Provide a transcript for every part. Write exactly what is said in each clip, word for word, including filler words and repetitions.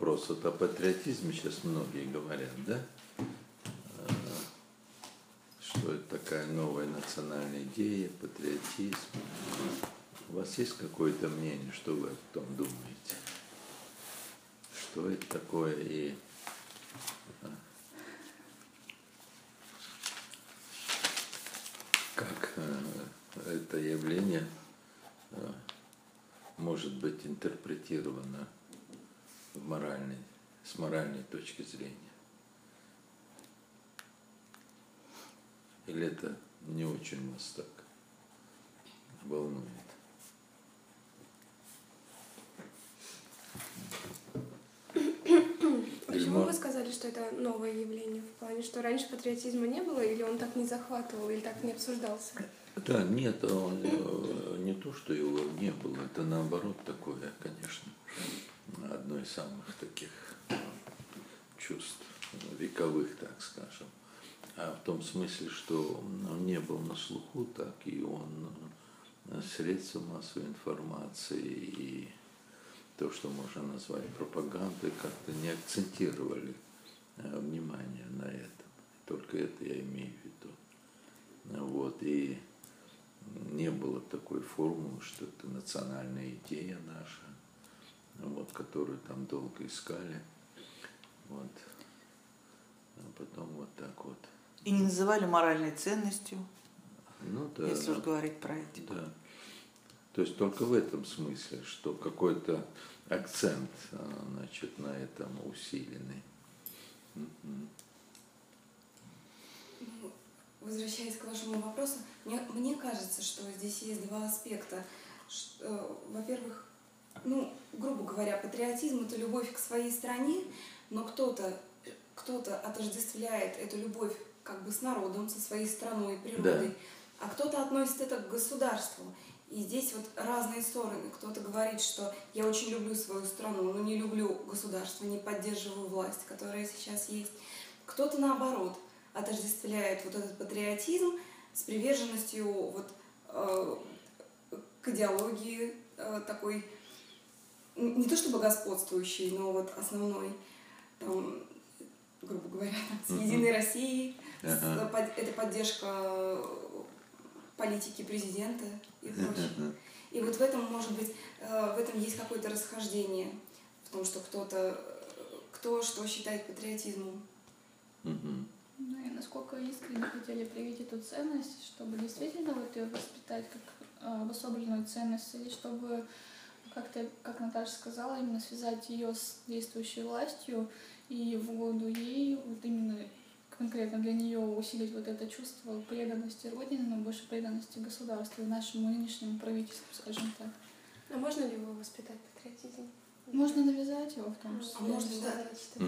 вопрос. Вот о патриотизме сейчас многие говорят, да? Что это такая новая национальная идея, патриотизм. У вас есть какое-то мнение, что вы о том думаете? Что это такое и как это явление может быть интерпретировано в моральной, с моральной точки зрения? Или это не очень вас так волнует? Почему вы сказали, что это новое явление? В плане, что раньше патриотизма не было, или он так не захватывал, или так не обсуждался? Да, нет, он, не то, что его не было, это наоборот такое, конечно, одно из самых таких чувств вековых, так скажем. А в том смысле, что он не был на слуху, так и он средства массовой информации и то, что можно назвать пропагандой, как-то не акцентировали внимание на этом. Только это я имею в виду. Вот. И не было такой формулы, что это национальная идея наша, вот, которую там долго искали. Вот. А потом вот так вот. И не называли моральной ценностью, ну, да, если уж говорить про это. Да. То есть только в этом смысле, что какой-то акцент, значит, на этом усиленный. Возвращаясь к вашему вопросу, мне, мне кажется, что здесь есть два аспекта. Во-первых, ну, грубо говоря, патриотизм – это любовь к своей стране, но кто-то кто-то отождествляет эту любовь как бы с народом, со своей страной, природой, да. А кто-то относит это к государству. И здесь вот разные стороны. Кто-то говорит, что я очень люблю свою страну, но не люблю государство, не поддерживаю власть, которая сейчас есть. Кто-то наоборот отождествляет вот этот патриотизм с приверженностью вот, э, к идеологии э, такой, не то чтобы господствующей, но вот основной, там, грубо говоря, там, с Единой Россией, uh-huh. с, под, это поддержка политики президента и прочее. Uh-huh. И вот в этом, может быть, в этом есть какое-то расхождение в том, что кто-то, кто что считает патриотизмом. Uh-huh. Ну и насколько искренне хотели привить эту ценность, чтобы действительно вот ее воспитать как обособленную ценность, или чтобы как-то, как Наташа сказала, именно связать ее с действующей властью и в угоду ей, вот именно конкретно для нее усилить вот это чувство преданности Родине, но больше преданности государству и нашему нынешнему правительству, скажем так. А можно ли его воспитать, патриотизм? Можно навязать его в том числе. А можно, да.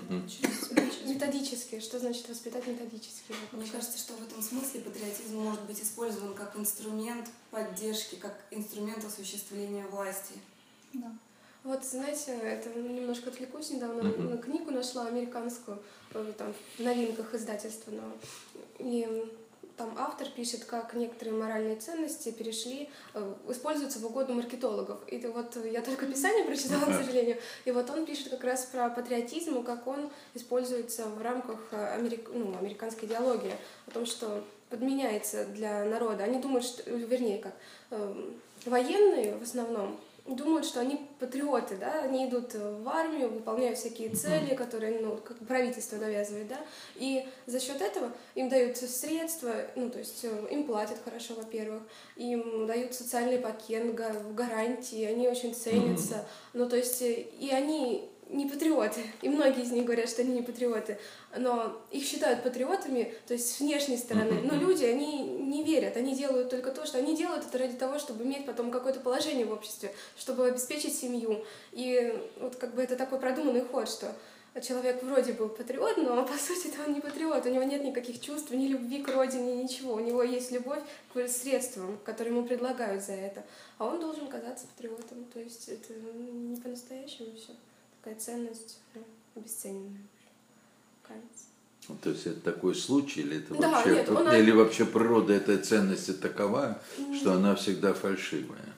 Методически. Что значит воспитать методически? Мне кажется, что в этом смысле патриотизм может быть использован как инструмент поддержки, как инструмент осуществления власти. Да. Вот, знаете, это немножко отвлекусь, недавно mm-hmm. книгу нашла американскую, там, в новинках издательства, но и там автор пишет, как некоторые моральные ценности перешли, используются в угоду маркетологов. И вот я только описание прочитала, к сожалению, и вот он пишет как раз про патриотизм, как он используется в рамках америк... ну, американской идеологии, о том, что подменяется для народа. Они думают, что, вернее, как военные в основном, думают, что они патриоты, да, они идут в армию, выполняют всякие цели, которые, ну, как правительство навязывает, да, и за счет этого им дают средства, ну, то есть им платят хорошо, во-первых, им дают социальный пакет, гарантии, они очень ценятся, ну, то есть и они не патриоты, и многие из них говорят, что они не патриоты, но их считают патриотами, то есть с внешней стороны, но люди, они не верят, они делают только то, что они делают это ради того, чтобы иметь потом какое-то положение в обществе, чтобы обеспечить семью, и вот как бы это такой продуманный ход, что человек вроде бы патриот, но по сути-то он не патриот, у него нет никаких чувств, ни любви к родине, ничего, у него есть любовь к средствам, которые ему предлагают за это, а он должен казаться патриотом, то есть это не по-настоящему все. Такая ценность, ну, обесцененная, кажется. Ну, то есть это такой случай, или это да, вообще, нет, он... или вообще природа этой ценности такова, mm-hmm. что она всегда фальшивая?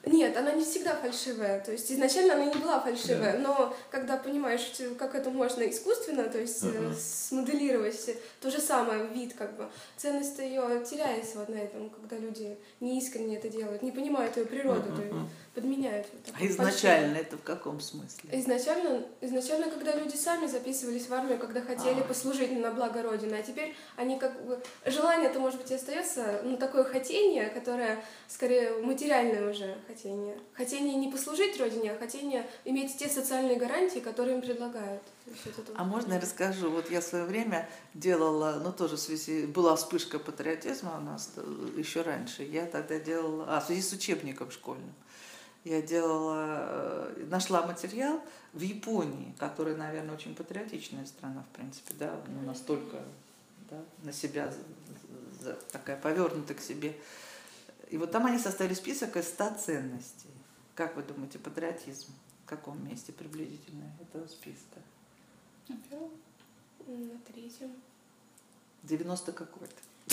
Нет, она не всегда фальшивая, то есть изначально она не была фальшивая, Да. но когда понимаешь, как это можно искусственно, то есть Ага. смоделировать то же самое, вид как бы, ценность ее теряется вот на этом, когда люди неискренне это делают, не понимают ее природу, то есть Ага. подменяют. Вот А такое изначально это в каком смысле? Изначально, изначально, когда люди сами записывались в армию, когда хотели А. послужить на благо Родины, а теперь они как бы... Желание-то, может быть, и остается, но такое хотение, которое скорее материальное уже хотение. Хотение не послужить Родине, а хотение иметь те социальные гарантии, которые им предлагают. То есть вот это А вот. можно я расскажу? Вот я в свое время делала, ну тоже в связи, была вспышка патриотизма у нас еще раньше. Я тогда делала, а, в связи с учебником школьным. Я делала, нашла материал в Японии, которая, наверное, очень патриотичная страна, в принципе, да, ну, настолько, да, на себя за, такая повернута к себе. И вот там они составили список из ста ценностей. Как вы думаете, патриотизм в каком месте приблизительно этого списка? На первом? На третьем. девяносто какой-то.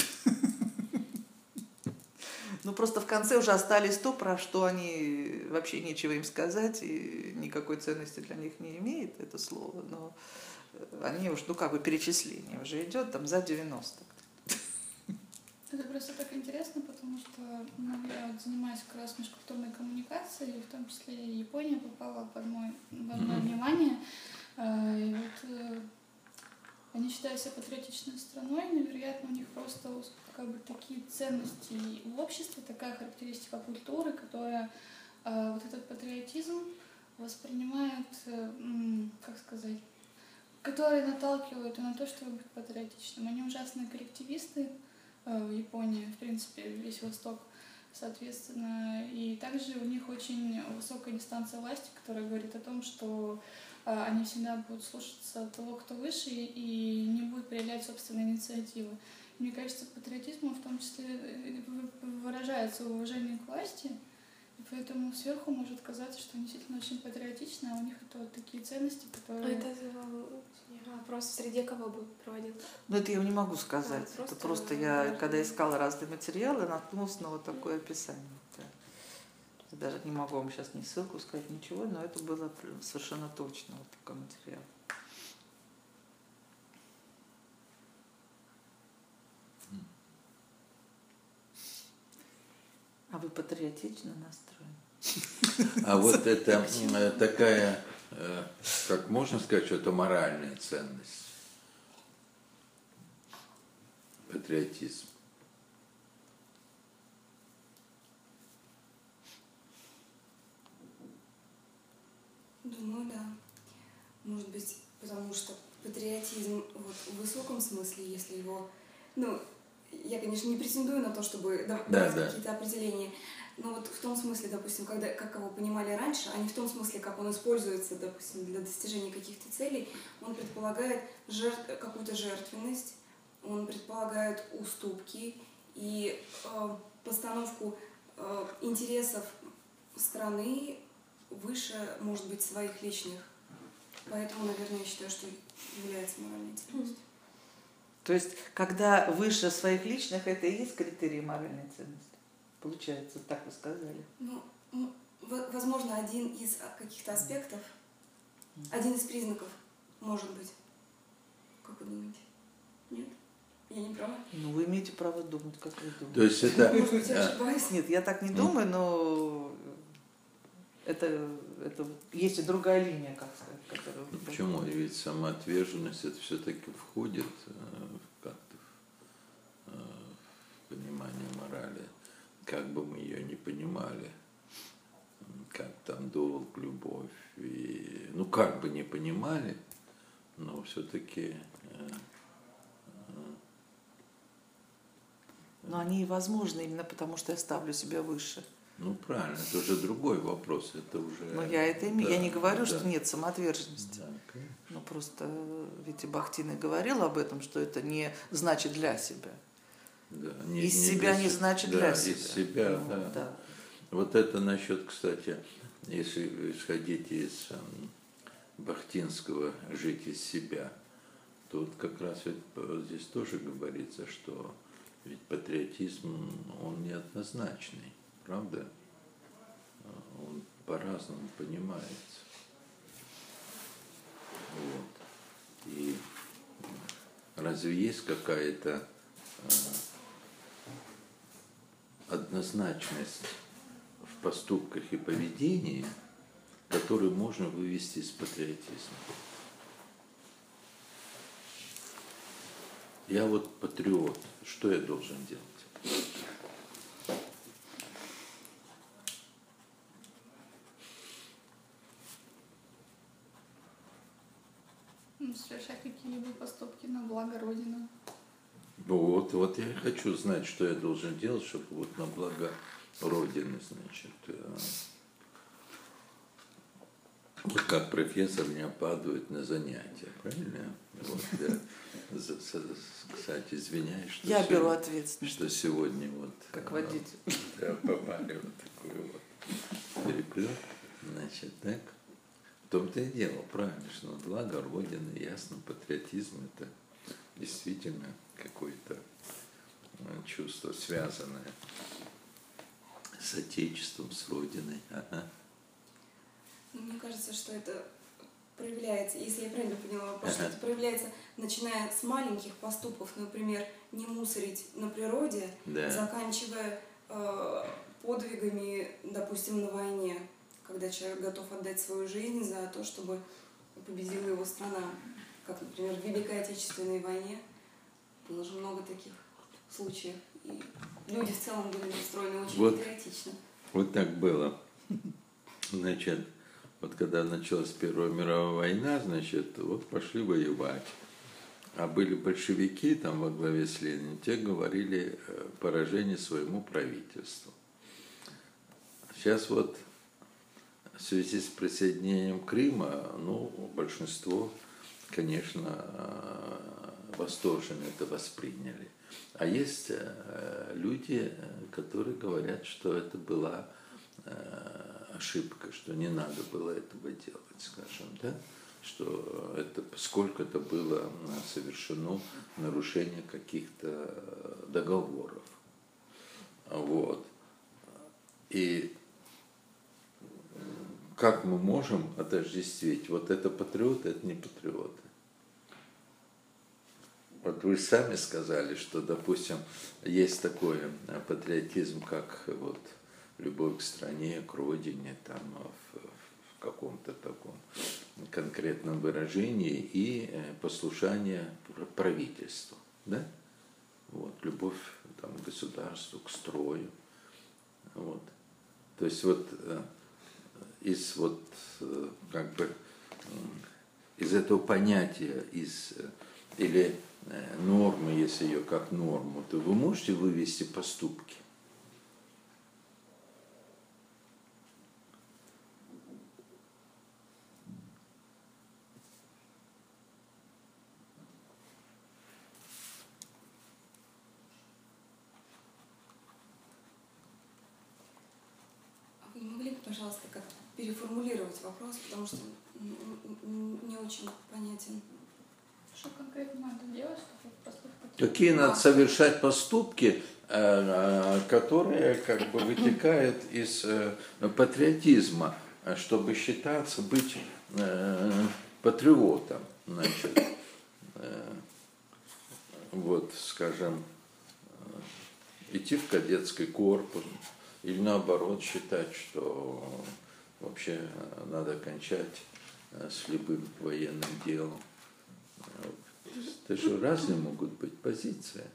Ну, просто в конце уже остались то, про что они вообще нечего им сказать, и никакой ценности для них не имеет это слово, но они уж, ну, как бы перечисление уже идет там за девяносто. Это просто так интересно, потому что ну, я вот занимаюсь как раз межкультурной коммуникацией, и в том числе и Япония попала под мой, под мое внимание. И вот они считают себя патриотичной страной, но, вероятно, у них просто как бы такие ценности в обществе, такая характеристика культуры, которая вот этот патриотизм воспринимает, как сказать, которые наталкивают на то, чтобы быть патриотичным. Они ужасные коллективисты в Японии, в принципе, весь Восток, соответственно. И также у них очень высокая дистанция власти, которая говорит о том, что они всегда будут слушаться того, кто выше, и не будут проявлять собственные инициативы. Мне кажется, патриотизм в том числе выражается в уважении к власти, и поэтому сверху может казаться, что они действительно очень патриотичны, а у них это вот такие ценности, которые... Это вопрос, среди кого бы проводил? Ну, это я не могу сказать. А, это просто, просто я, когда искала разные материалы, наткнулась на вот такое описание. Да. Я даже не могу вам сейчас ни ссылку сказать, ничего, но это было совершенно точно вот такой материал. А вы патриотично настроены? А вот это такая, как можно сказать, что это моральная ценность, патриотизм. Думаю, да. Может быть, потому что патриотизм вот, в высоком смысле, если его... Ну, я, конечно, не претендую на то, чтобы давать да, да. какие-то определения, но вот в том смысле, допустим, когда, как его понимали раньше, а не в том смысле, как он используется, допустим, для достижения каких-то целей, он предполагает жертв, какую-то жертвенность, он предполагает уступки и э, постановку э, интересов страны выше, может быть, своих личных. Поэтому, наверное, я считаю, что является моральной ценностью. То есть, когда выше своих личных, это и есть критерий моральной ценности? Получается, так вы сказали. Ну, возможно, один из каких-то аспектов, один из признаков, может быть. Как вы думаете? Нет? Я не права? Ну, вы имеете право думать, как вы думаете. То есть это... Может быть, я ошибаюсь? Нет, я так не думаю, но это, это есть и другая линия, как сказать, которую... Ну, почему? Ведь самоотверженность это все-таки входит как-то в понимание морали, как бы мы ее не понимали, как там долг, любовь, и, ну как бы не понимали, но все-таки... Но они и возможны именно потому, что я ставлю себя выше. Ну, правильно, это уже другой вопрос, это уже... Но я это имею, да, я не говорю, да. что нет самоотверженности. Да, конечно. Ну, просто ведь и Бахтин и говорил об этом, что это не значит для себя. Да, не, из не себя для не себя. значит да, для себя. Из себя, ну, да. да. Вот это насчет, кстати, если исходить из э, бахтинского «жить из себя», тут как раз ведь здесь тоже говорится, что ведь патриотизм, он неоднозначный, правда? он по-разному понимается. Вот. И разве есть какая-то однозначность в поступках и поведении, которую можно вывести из патриотизма? Я вот патриот, что я должен делать? Ну, совершать какие-либо поступки на благо Родины. Вот, вот я и хочу знать, что я должен делать, чтобы вот на благо Родины, значит, вот как профессор не опаздывает на занятия, правильно? Вот я, кстати, извиняюсь, что Я сегодня, беру ответственность. что сегодня вот как водитель. Да, попали вот такой вот переплет, значит, так. В том-то и дело, правильно, что на благо Родины, ясно, патриотизм – это действительно какое-то чувство, связанное с Отечеством, с Родиной. Ага. Ну, мне кажется, что это проявляется, если я правильно поняла вопрос, Ага. что это проявляется, начиная с маленьких поступков, например, не мусорить на природе, Да. заканчивая э, подвигами, допустим, на войне, когда человек готов отдать свою жизнь за то, чтобы победила его страна. Как, например, в Великой Отечественной войне было же много таких случаев. И люди в целом были настроены очень Вот. патриотично. Вот так было. Значит, вот когда началась Первая мировая война, значит, вот пошли воевать. А были большевики там во главе с Лениным, те говорили поражение своему правительству. Сейчас вот в связи с присоединением Крыма, ну, большинство, конечно, восторженно это восприняли. А есть люди, которые говорят, что это была ошибка, что не надо было этого делать, скажем, да, что это, сколько это было совершено нарушение каких-то договоров. Вот. И как мы можем отождествить, вот это патриоты, это не патриоты. Вот вы сами сказали, что, допустим, есть такой патриотизм, как вот любовь к стране, к родине, там, в, в каком-то таком конкретном выражении, и послушание правительству, да? Вот, любовь там, к государству, к строю. Вот. То есть вот из вот как бы из этого понятия, из или нормы, если ее как норму, то вы можете вывести поступки. А вы не могли бы, пожалуйста, как переформулировать вопрос, потому что не очень понятен. Что конкретно надо делать, чтобы поступки? Какие надо совершать поступки, которые как бы вытекают из патриотизма, чтобы считаться быть патриотом, значит, вот, скажем, идти в кадетский корпус, или наоборот считать, что вообще надо кончать с любым военным делом. Это же разные могут быть позиции.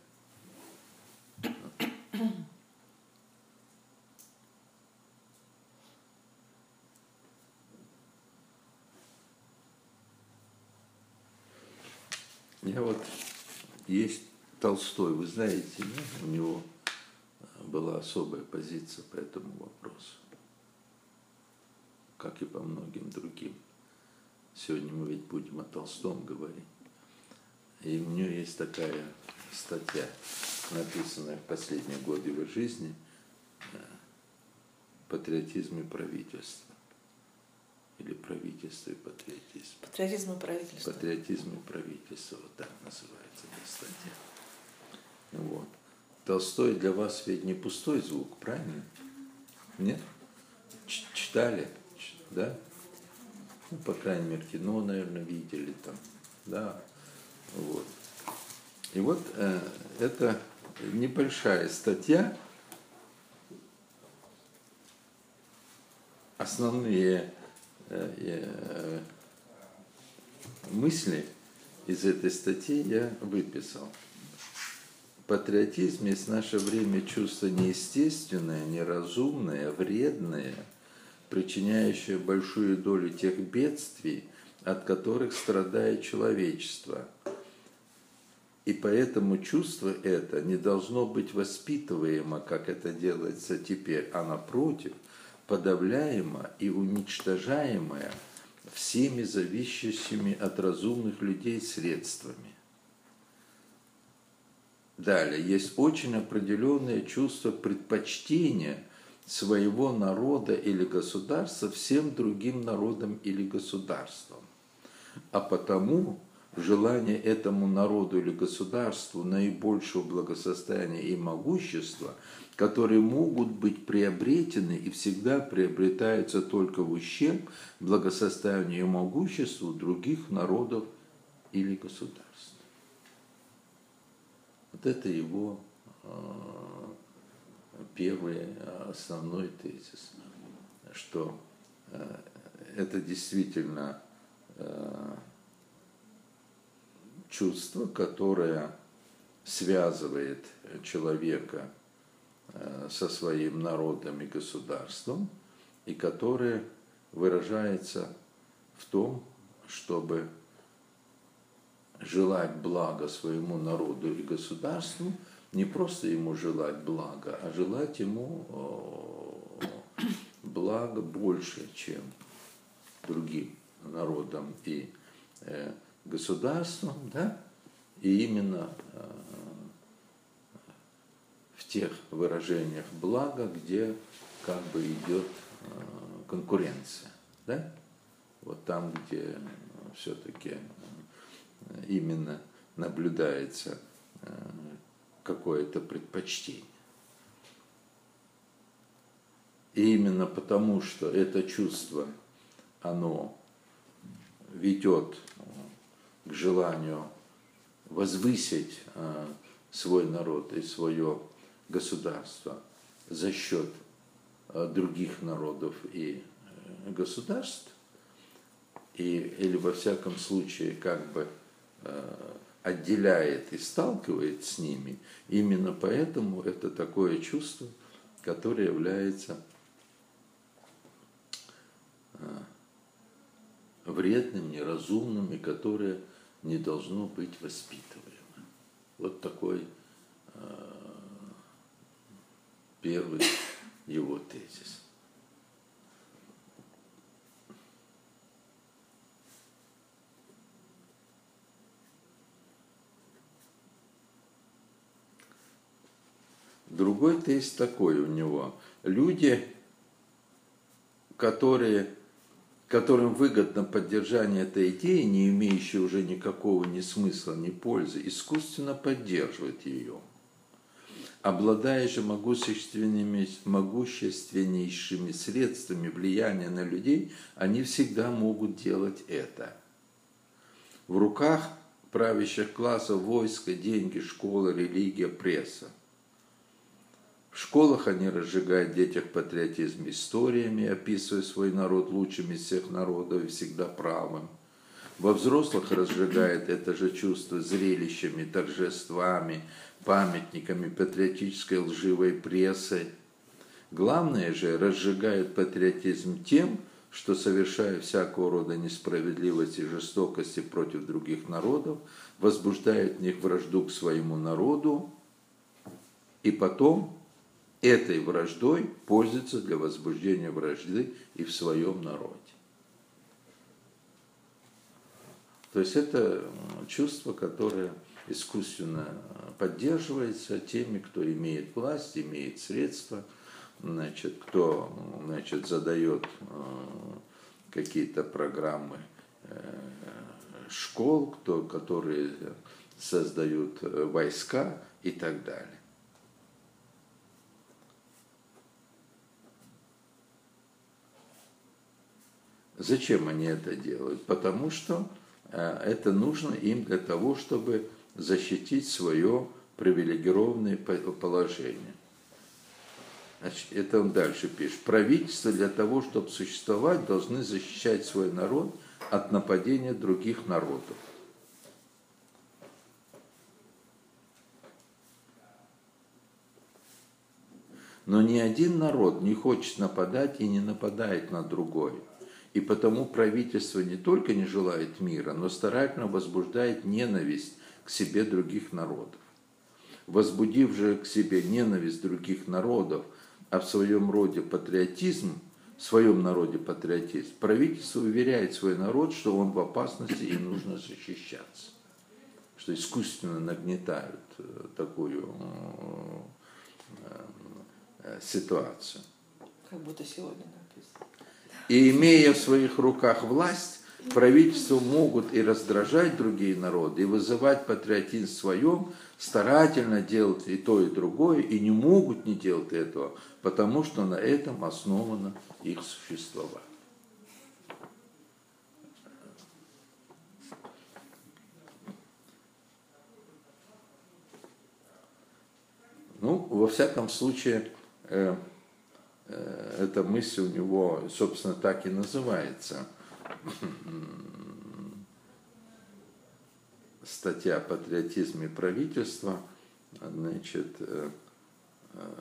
Я вот, есть Толстой, вы знаете, да? У него была особая позиция по этому вопросу, как и по многим другим. Сегодня мы ведь будем о Толстом говорить. И у нее есть такая статья, написанная в последние годы его жизни, «Патриотизм и правительство». Или «Правительство и патриотизм». Патриотизм и правительство. «Патриотизм и правительство», вот так называется эта статья. Вот. Толстой для вас ведь не пустой звук, правильно? Нет? читали, да? Ну, по крайней мере, кино, наверное, видели там, да, вот. И вот э, это небольшая статья, основные э, э, мысли из этой статьи я выписал. Патриотизм есть в наше время чувство неестественное, неразумное, вредное, причиняющее большую долю тех бедствий, от которых страдает человечество. И поэтому чувство это не должно быть воспитываемо, как это делается теперь, а напротив, подавляемо и уничтожаемое всеми зависящими от разумных людей средствами. Далее, есть очень определенное чувство предпочтения своего народа или государства всем другим народам или государствам. А потому желание этому народу или государству наибольшего благосостояния и могущества, которые могут быть приобретены и всегда приобретаются только в ущерб благосостоянию и могуществу других народов или государств. Вот это его первый основной тезис, что это действительно чувство, которое связывает человека со своим народом и государством, и которое выражается в том, чтобы желать блага своему народу и государству, не просто ему желать блага, а желать ему блага больше, чем другим народам и государствам, да? И именно в тех выражениях блага, где как бы идет конкуренция, да? Вот там, где все-таки именно наблюдается какое-то предпочтение. И именно потому, что это чувство, оно ведет к желанию возвысить свой народ и свое государство за счет других народов и государств, и, или во всяком случае как бы отделяет и сталкивает с ними, именно поэтому это такое чувство, которое является вредным, неразумным и которое не должно быть воспитываемо. Вот такой первый его тезис. Другой тезис такой у него. Люди, которые, которым выгодно поддержание этой идеи, не имеющей уже никакого ни смысла, ни пользы, искусственно поддерживают ее. Обладая же могущественными, могущественнейшими средствами влияния на людей, они всегда могут делать это. В руках правящих классов войско, деньги, школа, религия, пресса. В школах они разжигают в детях патриотизм историями, описывая свой народ лучшим из всех народов и всегда правым. Во взрослых разжигает это же чувство зрелищами, торжествами, памятниками патриотической лживой прессы. Главное же, разжигает патриотизм тем, что, совершая всякого рода несправедливости и жестокости против других народов, возбуждает в них вражду к своему народу, и потом этой враждой пользуется для возбуждения вражды и в своем народе. То есть это чувство, которое искусственно поддерживается теми, кто имеет власть, имеет средства, значит, кто, значит, задает какие-то программы школ, кто, которые создают войска и так далее. Зачем они это делают? Потому что это нужно им для того, чтобы защитить свое привилегированное положение. Значит, это он дальше пишет. Правительства для того, чтобы существовать, должны защищать свой народ от нападения других народов. Но ни один народ не хочет нападать и не нападает на другой. И потому правительство не только не желает мира, но старательно возбуждает ненависть к себе других народов. Возбудив же к себе ненависть других народов, а в своем роде патриотизм, в своем народе патриотизм, правительство уверяет свой народ, что он в опасности и нужно защищаться. Что искусственно нагнетают такую ситуацию. Как будто сегодня написано. И имея в своих руках власть, правительства могут и раздражать другие народы, и вызывать патриотизм в своем, старательно делать и то, и другое, и не могут не делать этого, потому что на этом основано их существование. Ну, во всяком случае, э, э, эта мысль у него, собственно, так и называется. Статья «Патриотизм и правительство». Значит, э, э,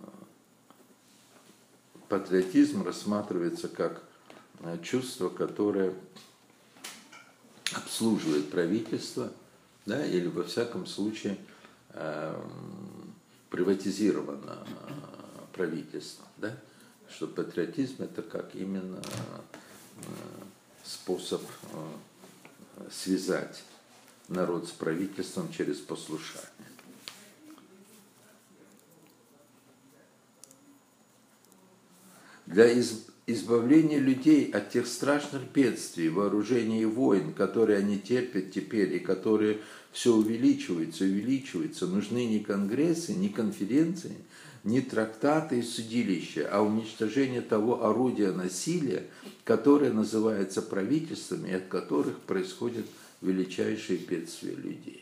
патриотизм рассматривается как чувство, которое обслуживает правительство, да, или во всяком случае э, приватизировано правительство, да, что патриотизм это как именно способ связать народ с правительством через послушание. Для избавления людей от тех страшных бедствий, вооружений и войн, которые они терпят теперь и которые все увеличиваются и увеличиваются, нужны не конгрессы, не конференции, не трактаты и судилища, а уничтожение того орудия насилия, которое называется правительством и от которых происходят величайшие бедствия людей.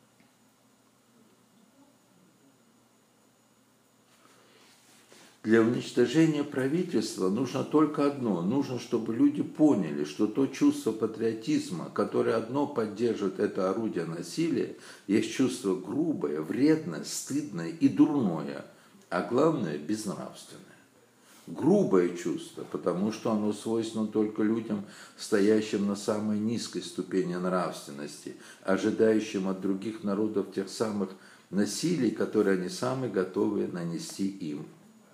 Для уничтожения правительства нужно только одно. Нужно, чтобы люди поняли, что то чувство патриотизма, которое одно поддерживает это орудие насилия, есть чувство грубое, вредное, стыдное и дурное, а главное – безнравственное. Грубое чувство, потому что оно свойственно только людям, стоящим на самой низкой ступени нравственности, ожидающим от других народов тех самых насилий, которые они сами готовы нанести им.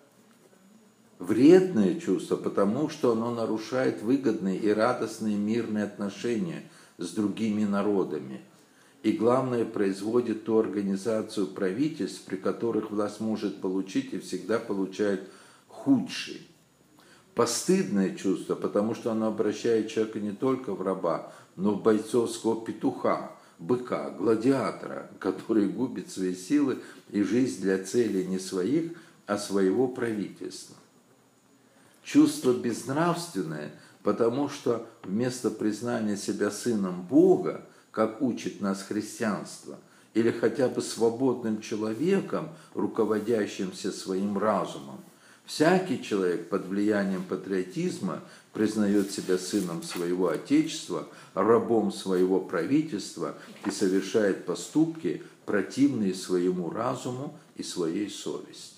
Вредное чувство, потому что оно нарушает выгодные и радостные мирные отношения с другими народами. И главное, производит ту организацию правительств, при которых власть может получить и всегда получает худший. Постыдное чувство, потому что оно обращает человека не только в раба, но в бойцовского петуха, быка, гладиатора, который губит свои силы и жизнь для целей не своих, а своего правительства. Чувство безнравственное, потому что вместо признания себя сыном Бога, как учит нас христианство, или хотя бы свободным человеком, руководящимся своим разумом, всякий человек под влиянием патриотизма признает себя сыном своего отечества, рабом своего правительства и совершает поступки, противные своему разуму и своей совести.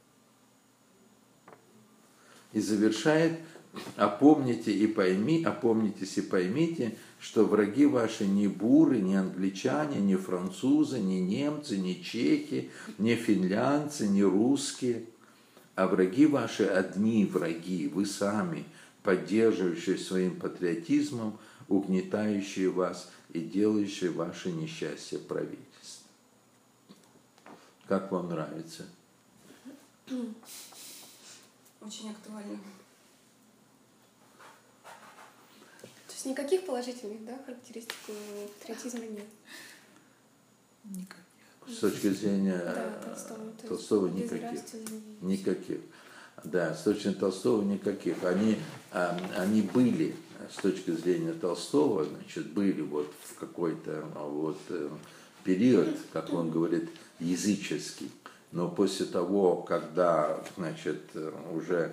И завершает: опомните и пойми, опомнитесь и поймите, что враги ваши не буры, не англичане, не французы, не немцы, не чехи, не финлянцы, не русские, а враги ваши одни враги, вы сами, поддерживающие своим патриотизмом, угнетающие вас и делающие ваше несчастье правительство. Как вам нравится? Очень актуально. То есть никаких положительных, да, характеристик патриотизма нет? Никаких. С точки зрения да, Толстого, Толстого никаких. Никаких. Да, с точки зрения Толстого никаких. Они, они были с точки зрения Толстого, значит, были вот в какой-то вот период, как он говорит, языческий. Но после того, когда, значит, уже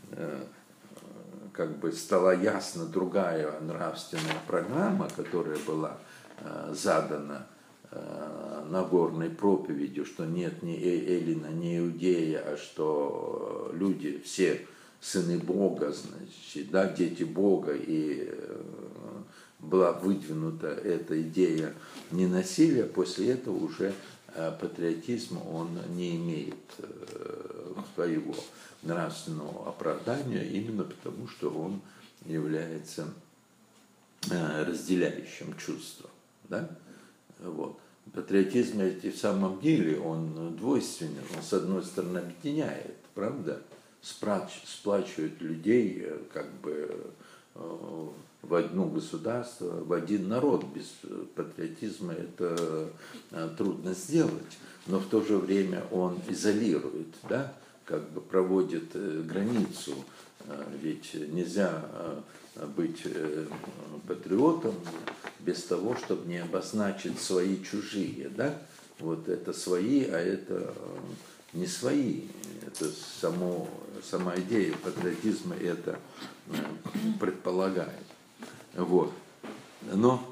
как бы стала ясна другая нравственная программа, которая была задана Нагорной проповедью, что нет ни Эллина, ни Иудея, а что люди все сыны Бога, значит, да, дети Бога, и была выдвинута эта идея ненасилия, после этого уже патриотизм, он не имеет своего нравственного оправдания, именно потому, что он является разделяющим чувством. Да? Вот. Патриотизм ведь и в самом деле он двойственен, он с одной стороны объединяет, правда, сплачивает людей как бы в одно государство, в один народ. Без патриотизма это трудно сделать, но в то же время он изолирует, да, как бы проводит границу, ведь нельзя быть патриотом без того, чтобы не обозначить свои чужие, да, вот это свои, а это не свои, это само, сама идея патриотизма это предполагает, вот, но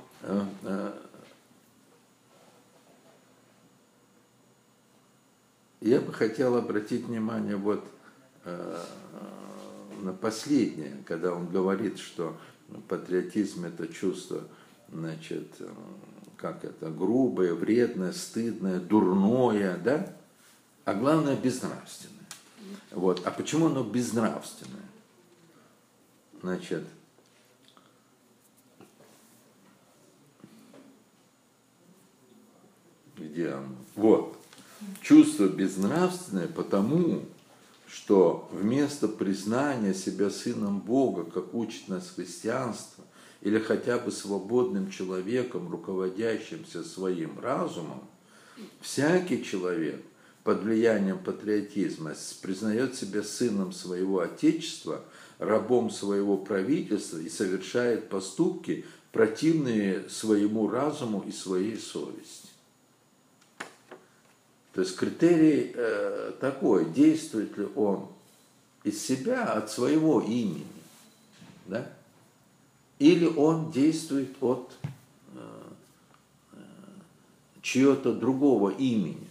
я бы хотел обратить внимание вот на последнее, когда он говорит, что патриотизм это чувство, значит, как это, грубое, вредное, стыдное, дурное, да, а главное безнравственное. Вот. А почему оно безнравственное? Значит, где оно? Вот. Чувство безнравственное потому, что вместо признания себя сыном Бога, как учит нас христианство, или хотя бы свободным человеком, руководящимся своим разумом, всякий человек под влиянием патриотизма признает себя сыном своего отечества, рабом своего правительства и совершает поступки, противные своему разуму и своей совести. То есть критерий э, такой, действует ли он из себя, от своего имени, да? Или он действует от э, э, чьего-то другого имени.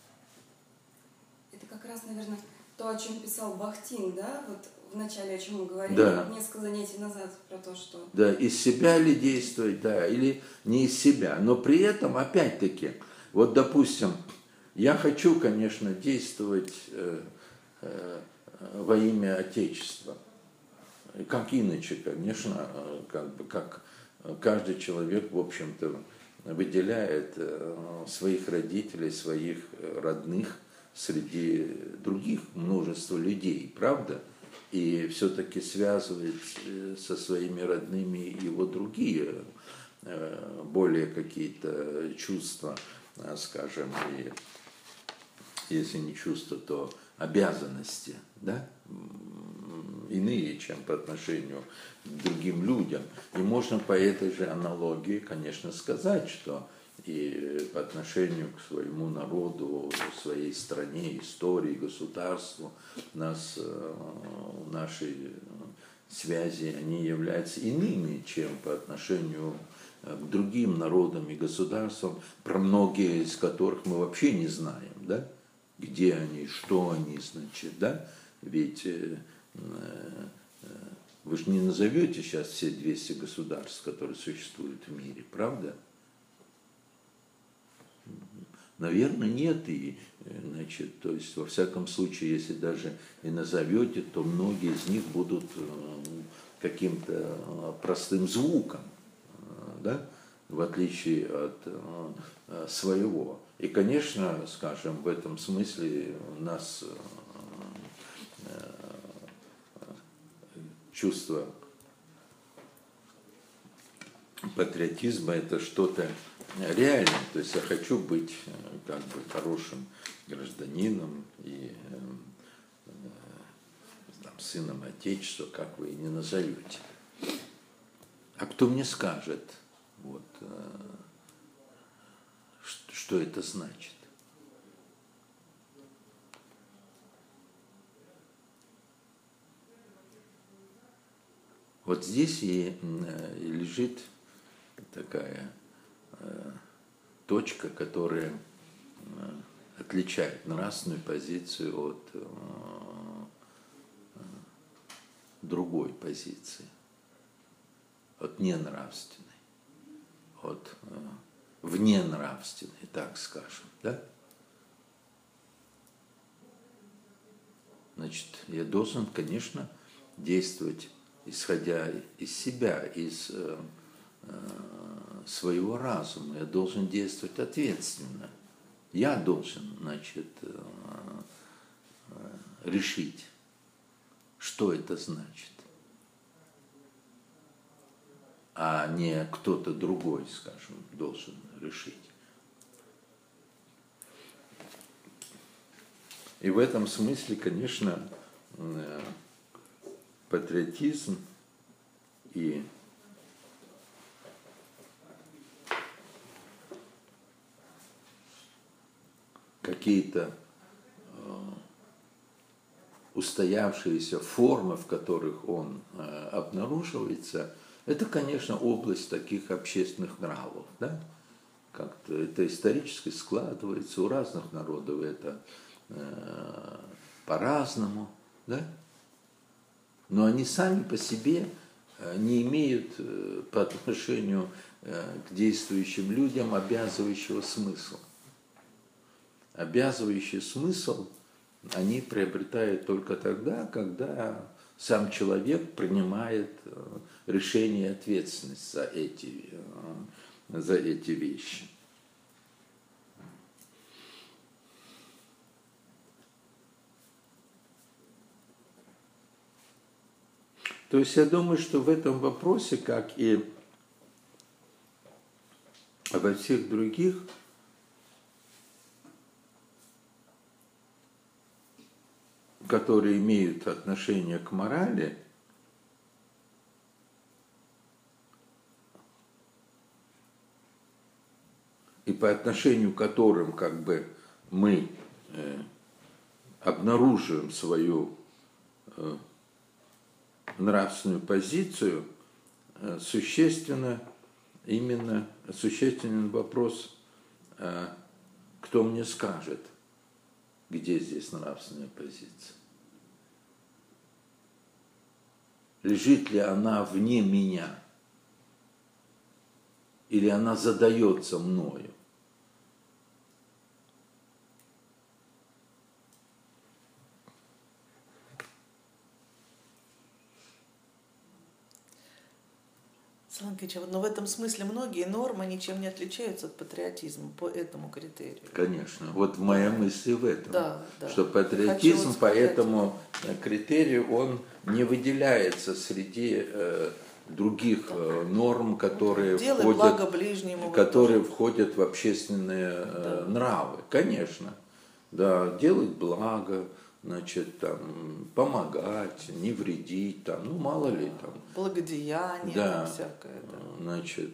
Это как раз, наверное, то, о чем писал Бахтин, да, вот в начале, о чем мы говорили, да. несколько занятий назад, про то, что... Да, из себя ли действует, да, или не из себя. Но при этом, опять-таки, вот, допустим, я хочу, конечно, действовать э, э, во имя Отечества. Как иначе, конечно, как бы, как каждый человек, в общем-то, выделяет своих родителей, своих родных среди других множества людей, правда? И все-таки связывает со своими родными его другие, более какие-то чувства, скажем, и если не чувства, то обязанности, да? Иные, чем по отношению к другим людям. И можно по этой же аналогии, конечно, сказать, что и по отношению к своему народу, своей стране, истории, государству, нас, наши связи, они являются иными, чем по отношению к другим народам и государствам, про многие из которых мы вообще не знаем, да? Где они, что они, значит, да? Ведь вы же не назовете сейчас все двести государств, которые существуют в мире, правда? Наверное, нет. И, значит, то есть, во всяком случае, если даже и назовете, то многие из них будут каким-то простым звуком, да? В отличие от своего. И, конечно, скажем, в этом смысле у нас чувство патриотизма – это что-то реальное. То есть я хочу быть как бы хорошим гражданином и там, сыном Отечества, как вы и не назовете. а кто мне скажет, вот, что это значит? Вот здесь и лежит такая точка, которая отличает нравственную позицию от другой позиции, от ненравственной, от вненравственной, так скажем, да? Значит, я должен, конечно, действовать, исходя из себя, из э, э, своего разума. Я должен действовать ответственно. Я должен, значит, э, э, решить, что это значит, а не кто-то другой, скажем, должен решить. И в этом смысле, конечно, патриотизм и какие-то устоявшиеся формы, в которых он обнаруживается, это, конечно, область таких общественных нравов, да? Как-то это исторически складывается, у разных народов это э, по-разному, да? Но они сами по себе не имеют э, по отношению э, к действующим людям обязывающего смысла. Обязывающий смысл они приобретают только тогда, когда сам человек принимает э, решение и ответственность за эти, э, за эти вещи. То есть я думаю, что в этом вопросе, как и во всех других, которые имеют отношение к морали, и по отношению к которым как бы мы э, обнаруживаем свою э, нравственную позицию, э, существенно именно существенен вопрос, э, кто мне скажет, где здесь нравственная позиция. Лежит ли она вне меня? Или она задается мною? Но в этом смысле многие нормы ничем не отличаются от патриотизма по этому критерию. Конечно. Вот моя мысль в этом. Да, да. Что патриотизм вот по этому критерию, он не выделяется среди э, других э, норм, которые, входят, ближнему, которые входят в общественные э, да. нравы. Конечно. Да, делать благо, значит, там, помогать, не вредить, там, ну, мало ли там. Благодеяние, да, всякое. Да. Значит.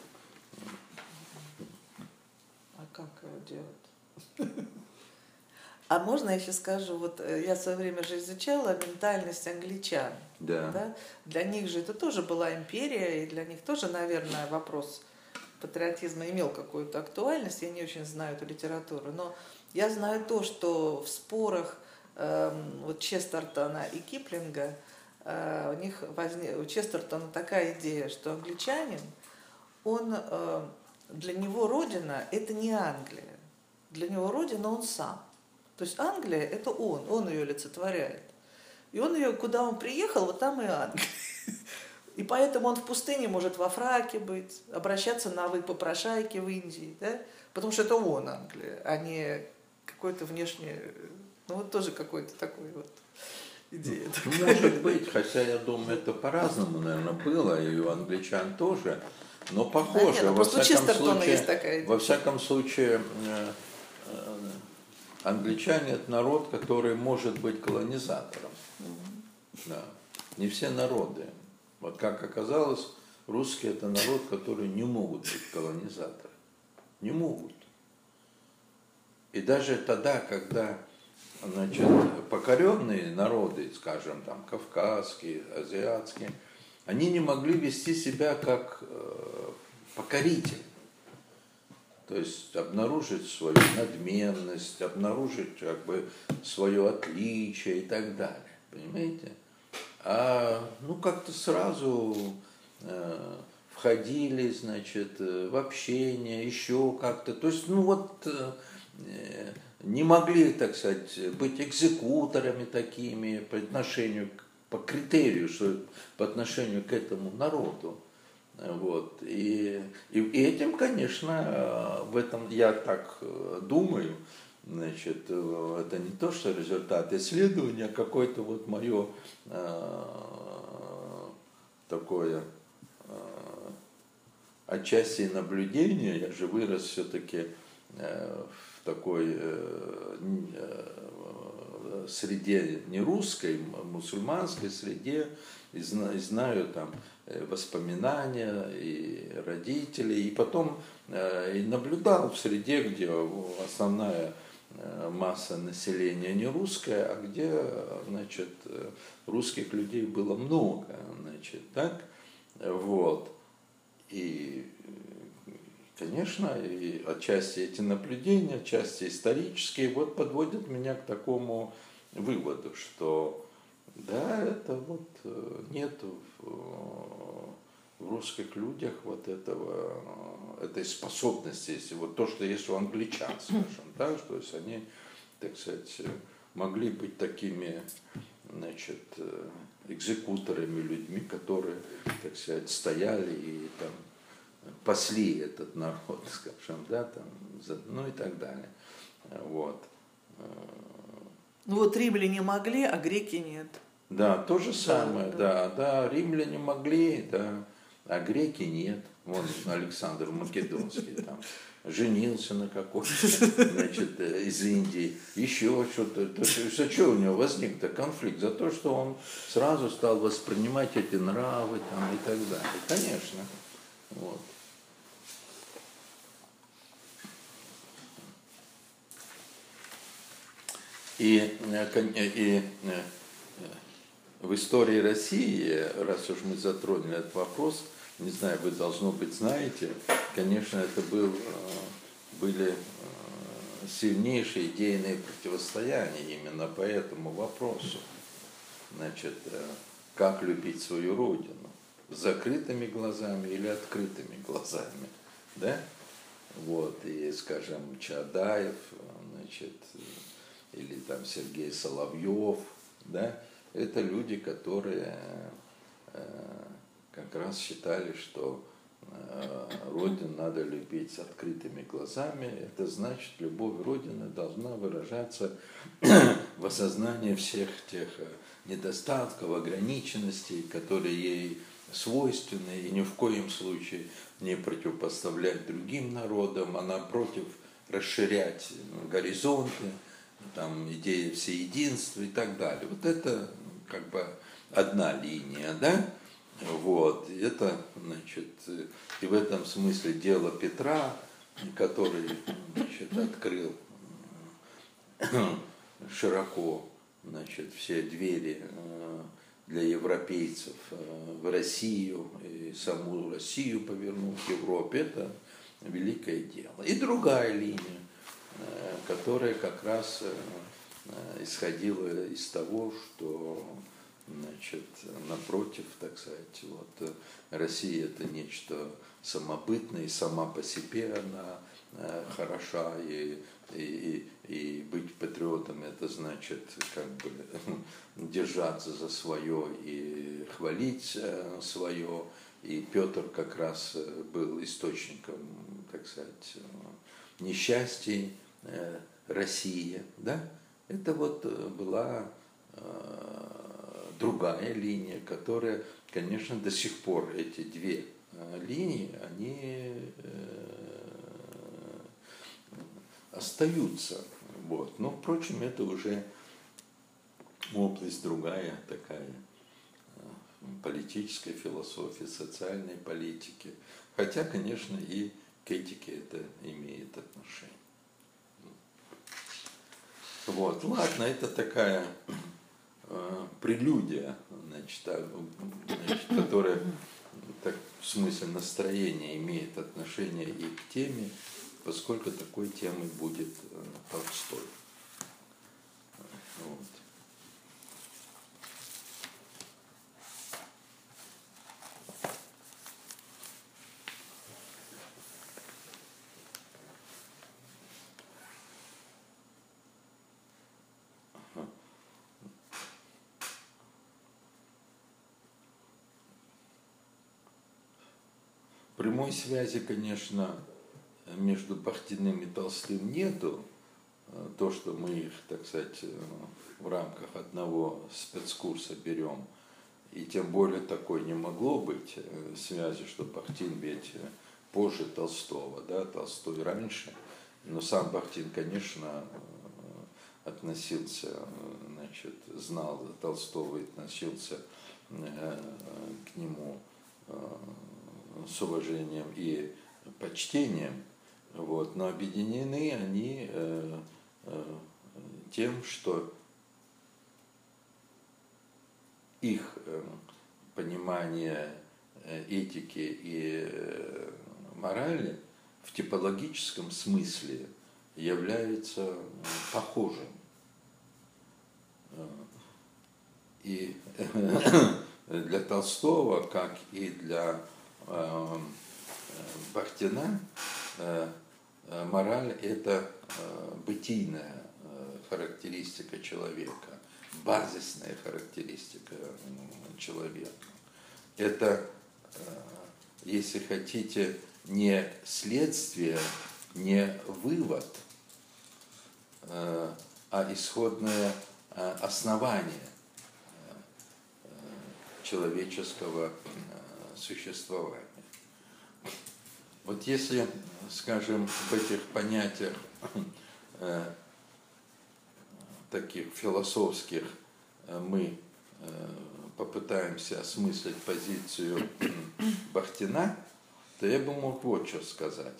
А как его делать? А можно я еще скажу, вот я в свое время же изучала ментальность англичан. Да. Да? Для них же это тоже была империя, и для них тоже, наверное, вопрос патриотизма имел какую-то актуальность. Я не очень знаю эту литературу, но я знаю то, что в спорах э, вот Честертона и Киплинга э, у них возник, у Честертона такая идея, что англичанин, он, э, для него родина – это не Англия, для него родина он сам. То есть Англия – это он, он ее олицетворяет. И он ее, куда он приехал, вот там и Англия. И поэтому он в пустыне может во фраке быть, обращаться на «вы» попрошайки в Индии, да? Потому что это он Англия, а не какой-то внешний, ну вот тоже какой-то такой вот идея. Может быть, хотя я думаю, это по-разному, наверное, было, и у англичан тоже, но похоже. Да нет, во, всяком случае, есть такая во всяком случае, англичане – это народ, который может быть колонизатором. Mm-hmm. Да. Не все народы. Вот как оказалось, русские это народ, который не могут быть колонизаторами. Не могут. И даже тогда, когда, значит, покоренные народы, скажем, там, кавказские, азиатские, они не могли вести себя как э, покорители. То есть обнаружить свою надменность, обнаружить как бы свое отличие и так далее. Понимаете? А ну как-то сразу э, входили, значит, в общение, еще как-то. То есть, ну вот э, не могли, так сказать, быть экзекуторами такими по отношению, по критерию, что по отношению к этому народу. Вот. И, и, и этим, конечно, в этом я так думаю, значит, это не то, что результат исследования, а какое-то вот мое э, такое э, отчасти наблюдение. Я же вырос все-таки э, в такой э, э, среде не русской, мусульманской среде, и знаю там воспоминания и родителей, и потом и наблюдал в среде, где основная масса населения не русская, а где, значит, русских людей было много, значит, так, вот, и, конечно, и отчасти эти наблюдения, отчасти исторические, вот подводят меня к такому выводу, что да, это вот нет в, в русских людях вот этого, этой способности, если вот то, что есть у англичан, скажем, да, что есть они, так сказать, могли быть такими, значит, экзекуторами, людьми, которые, так сказать, стояли и там пасли этот народ, скажем, да, там, ну и так далее, вот. Ну вот римляне могли, а греки нет. Да, то же самое, да, да, да, римляне могли, да, а греки нет. Вон Александр Македонский там женился на какой-то, значит, из Индии, еще что-то. За что у него возник-то конфликт? За то, что он сразу стал воспринимать эти нравы там и так далее. Конечно, вот. И, и в истории России, раз уж мы затронули этот вопрос, не знаю, вы, должно быть, знаете, конечно, это был, были сильнейшие идейные противостояния именно по этому вопросу. Значит, как любить свою родину? С закрытыми глазами или открытыми глазами? Да? Вот, и, скажем, Чаадаев, значит, или там Сергей Соловьев, да? Это люди, которые э, как раз считали, что э, Родину надо любить с открытыми глазами. Это значит, любовь Родины должна выражаться в осознании всех тех недостатков, ограниченностей, которые ей свойственны, и ни в коем случае не противопоставлять другим народам, а напротив расширять горизонты, там, идея всеединства и так далее. Вот это как бы одна линия, да? Вот, это, значит, и в этом смысле дело Петра, который, значит, открыл широко, значит, все двери для европейцев в Россию, и саму Россию повернул к Европе, это великое дело. И другая линия, которая как раз исходила из того, что, значит, напротив, так сказать, вот, Россия это нечто самобытное, и сама по себе она хороша, и, и, и быть патриотом это значит как бы держаться за свое и хвалить свое. И Петр как раз был источником, так сказать, несчастий России, да? Это вот была другая линия, которая, конечно, до сих пор эти две линии, они остаются. Вот. Но, впрочем, это уже область другая такая, политической философии, социальной политики. Хотя, конечно, и к этике это имеет отношение. Вот, ладно, это такая э, прелюдия, значит, а, значит, которая так, в смысле настроения имеет отношение и к теме, поскольку такой темой будет э, Толстой. Вот. Прямой связи, конечно, между Бахтиным и Толстым нету. То, что мы их, так сказать, в рамках одного спецкурса берем, и тем более такой не могло быть связи, что Бахтин ведь позже Толстого, да, Толстой раньше, но сам Бахтин, конечно, относился, значит, знал Толстого и относился к нему с уважением и почтением, вот, но объединены они э, э, тем, что их э, понимание этики и э, морали в типологическом смысле является похожим. И для Толстого, как и для Бахтина, мораль – это бытийная характеристика человека, базисная характеристика человека. Это, если хотите, не следствие, не вывод, а исходное основание человеческого существования. Вот если, скажем, в этих понятиях э, таких философских э, мы э, попытаемся осмыслить позицию Бахтина, то я бы мог вот что сказать.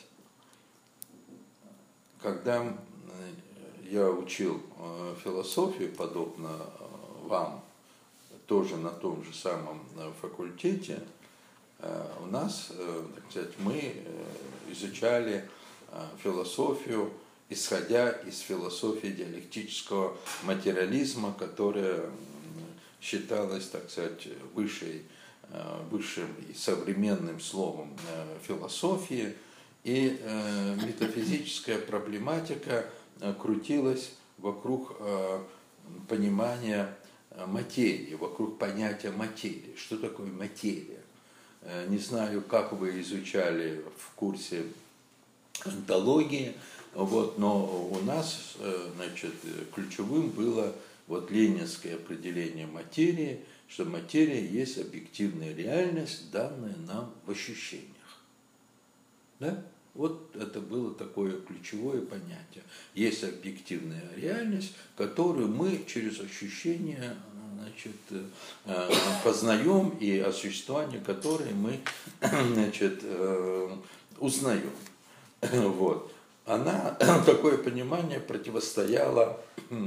Когда я учил э, философию, подобно э, вам, тоже на том же самом факультете, у нас, так сказать, мы изучали философию, исходя из философии диалектического материализма, которая считалась, так сказать, высшей, высшим и современным словом философии, и метафизическая проблематика крутилась вокруг понимания материи, вокруг понятия материи. Что такое материя? Не знаю, как вы изучали в курсе онтологии, вот, но у нас, значит, ключевым было вот ленинское определение материи, что материя есть объективная реальность, данная нам в ощущениях. Да? Вот это было такое ключевое понятие. Есть объективная реальность, которую мы через ощущения, значит, познаем, и о существовании которой мы, значит, узнаем. Вот. Она, такое понимание противостояло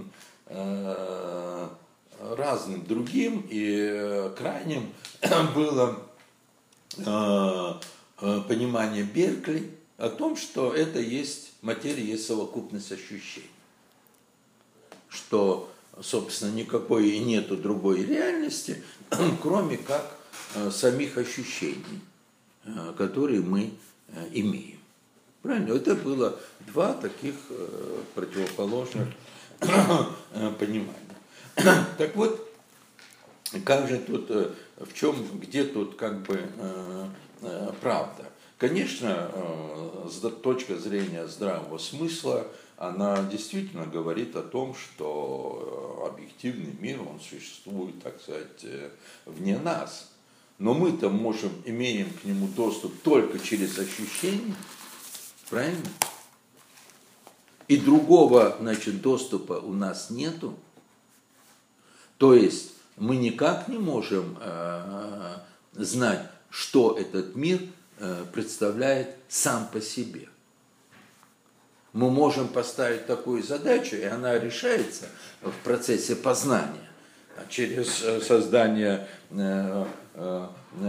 разным другим, и крайним было понимание Беркли о том, что это есть, материя есть совокупность ощущений. Что, собственно, никакой и нету другой реальности, кроме как самих ощущений, которые мы имеем. Правильно? Это было два таких противоположных понимания. Так вот, как же тут, в чем, где тут как бы правда? Конечно, точка зрения здравого смысла, она действительно говорит о том, что объективный мир, он существует, так сказать, вне нас. Но мы-то можем, имеем к нему доступ только через ощущения, правильно? И другого, значит, доступа у нас нету. То есть мы никак не можем э, знать, что этот мир э, представляет сам по себе. Мы можем поставить такую задачу, и она решается в процессе познания через создание э, э,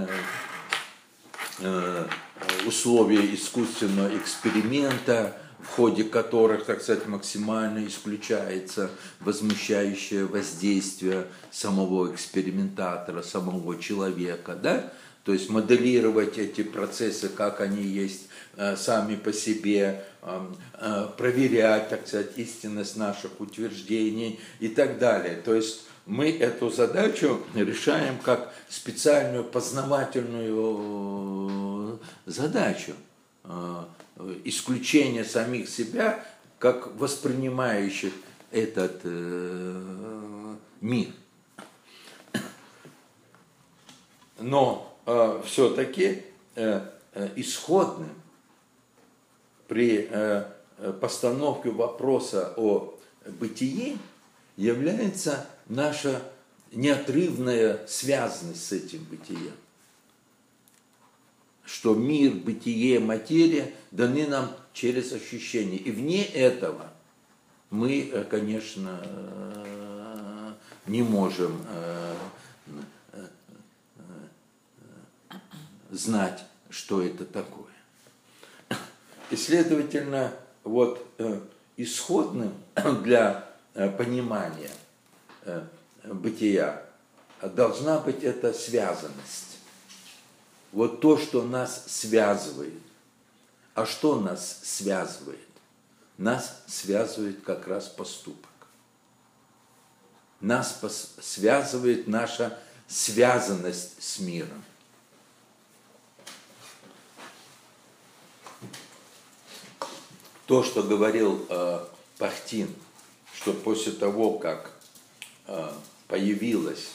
э, условий искусственного эксперимента, в ходе которых, так сказать, максимально исключается возмущающее воздействие самого экспериментатора, самого человека, да? То есть моделировать эти процессы, как они есть э, сами по себе, э, э, проверять, так сказать, истинность наших утверждений и так далее. То есть мы эту задачу решаем как специальную познавательную задачу. Э, исключение самих себя как воспринимающих этот э, мир. Но э, все-таки э, э, исходным при э, постановке вопроса о бытии является наша неотрывная связанность с этим бытием. Что мир, бытие, материя даны нам через ощущение. И вне этого мы, конечно, не можем знать, что это такое. И, следовательно, вот исходным для понимания бытия должна быть эта связанность. Вот то, что нас связывает. А что нас связывает? Нас связывает как раз поступок. Нас связывает наша связанность с миром. То, что говорил э, Пахтин, что после того, как э, появилось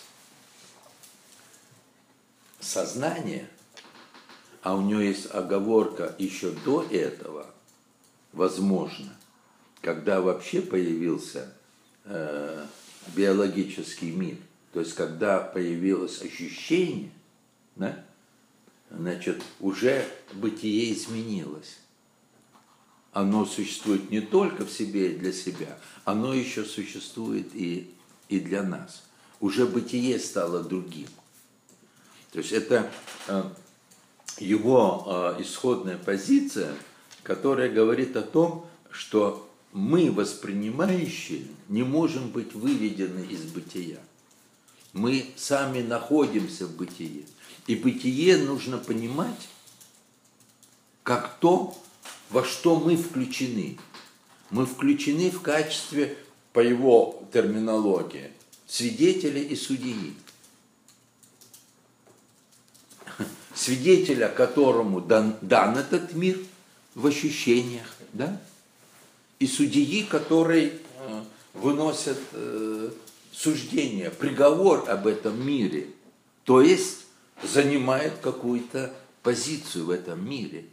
сознание, а у него есть оговорка еще до этого, возможно, когда вообще появился э, биологический мир, то есть когда появилось ощущение, да, значит, уже бытие изменилось. Оно существует не только в себе и для себя, оно еще существует и, и для нас. Уже бытие стало другим. То есть это э, его э, исходная позиция, которая говорит о том, что мы, воспринимающие, не можем быть выведены из бытия. Мы сами находимся в бытие. И бытие нужно понимать как то, во что мы включены. Мы включены в качестве, по его терминологии, свидетеля и судьи. Свидетеля, которому дан, дан этот мир в ощущениях, да? И судьи, который э, выносят э, суждение, приговор об этом мире, то есть занимает какую-то позицию в этом мире.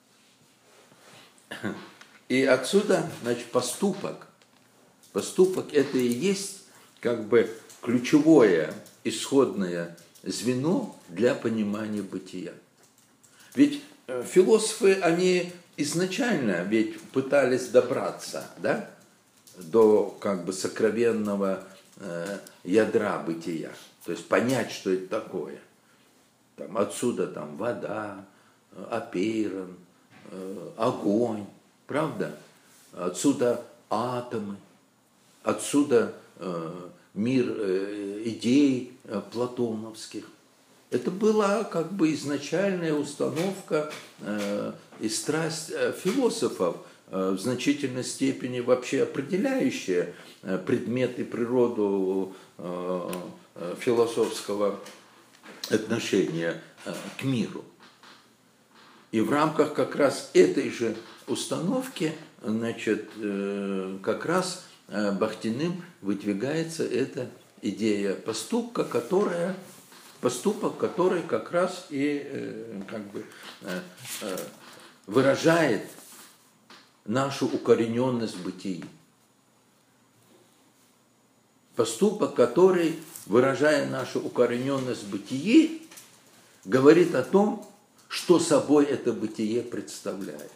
И отсюда, значит, поступок. Поступок – это и есть как бы ключевое исходное звено для понимания бытия. Ведь философы, они изначально ведь пытались добраться, да, до как бы сокровенного э, ядра бытия, то есть понять, что это такое. Там, отсюда там вода, апейрон, э, огонь, правда? Отсюда атомы, отсюда э, мир э, идей э, платоновских. Это была как бы изначальная установка э, и страсть э, философов, э, в значительной степени вообще определяющая э, предмет и природу э, э, философского отношения э, к миру. И в рамках как раз этой же установки, значит, э, как раз э, Бахтиным выдвигается эта идея поступка, которая Поступок, который как раз и э, как бы, э, э, выражает нашу укорененность в бытии. Поступок, который, выражая нашу укорененность в бытие, говорит о том, что собой это бытие представляет.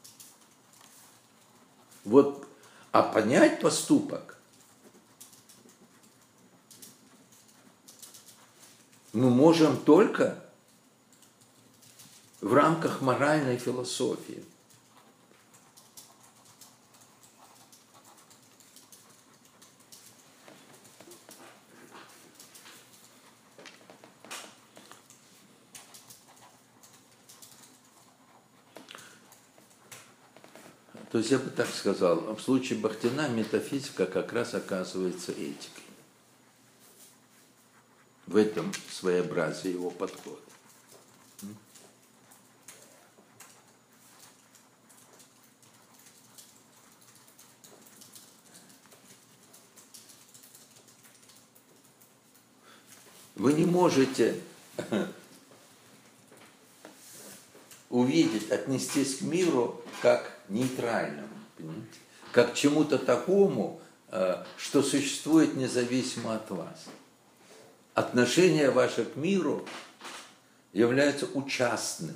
Вот, а понять поступок мы можем только в рамках моральной философии. То есть я бы так сказал, в случае Бахтина метафизика как раз оказывается этикой. В этом своеобразие его подхода. Вы не можете увидеть, отнестись к миру как нейтральному, понимаете? Как к чему-то такому, что существует независимо от вас. Отношение ваше к миру является участным.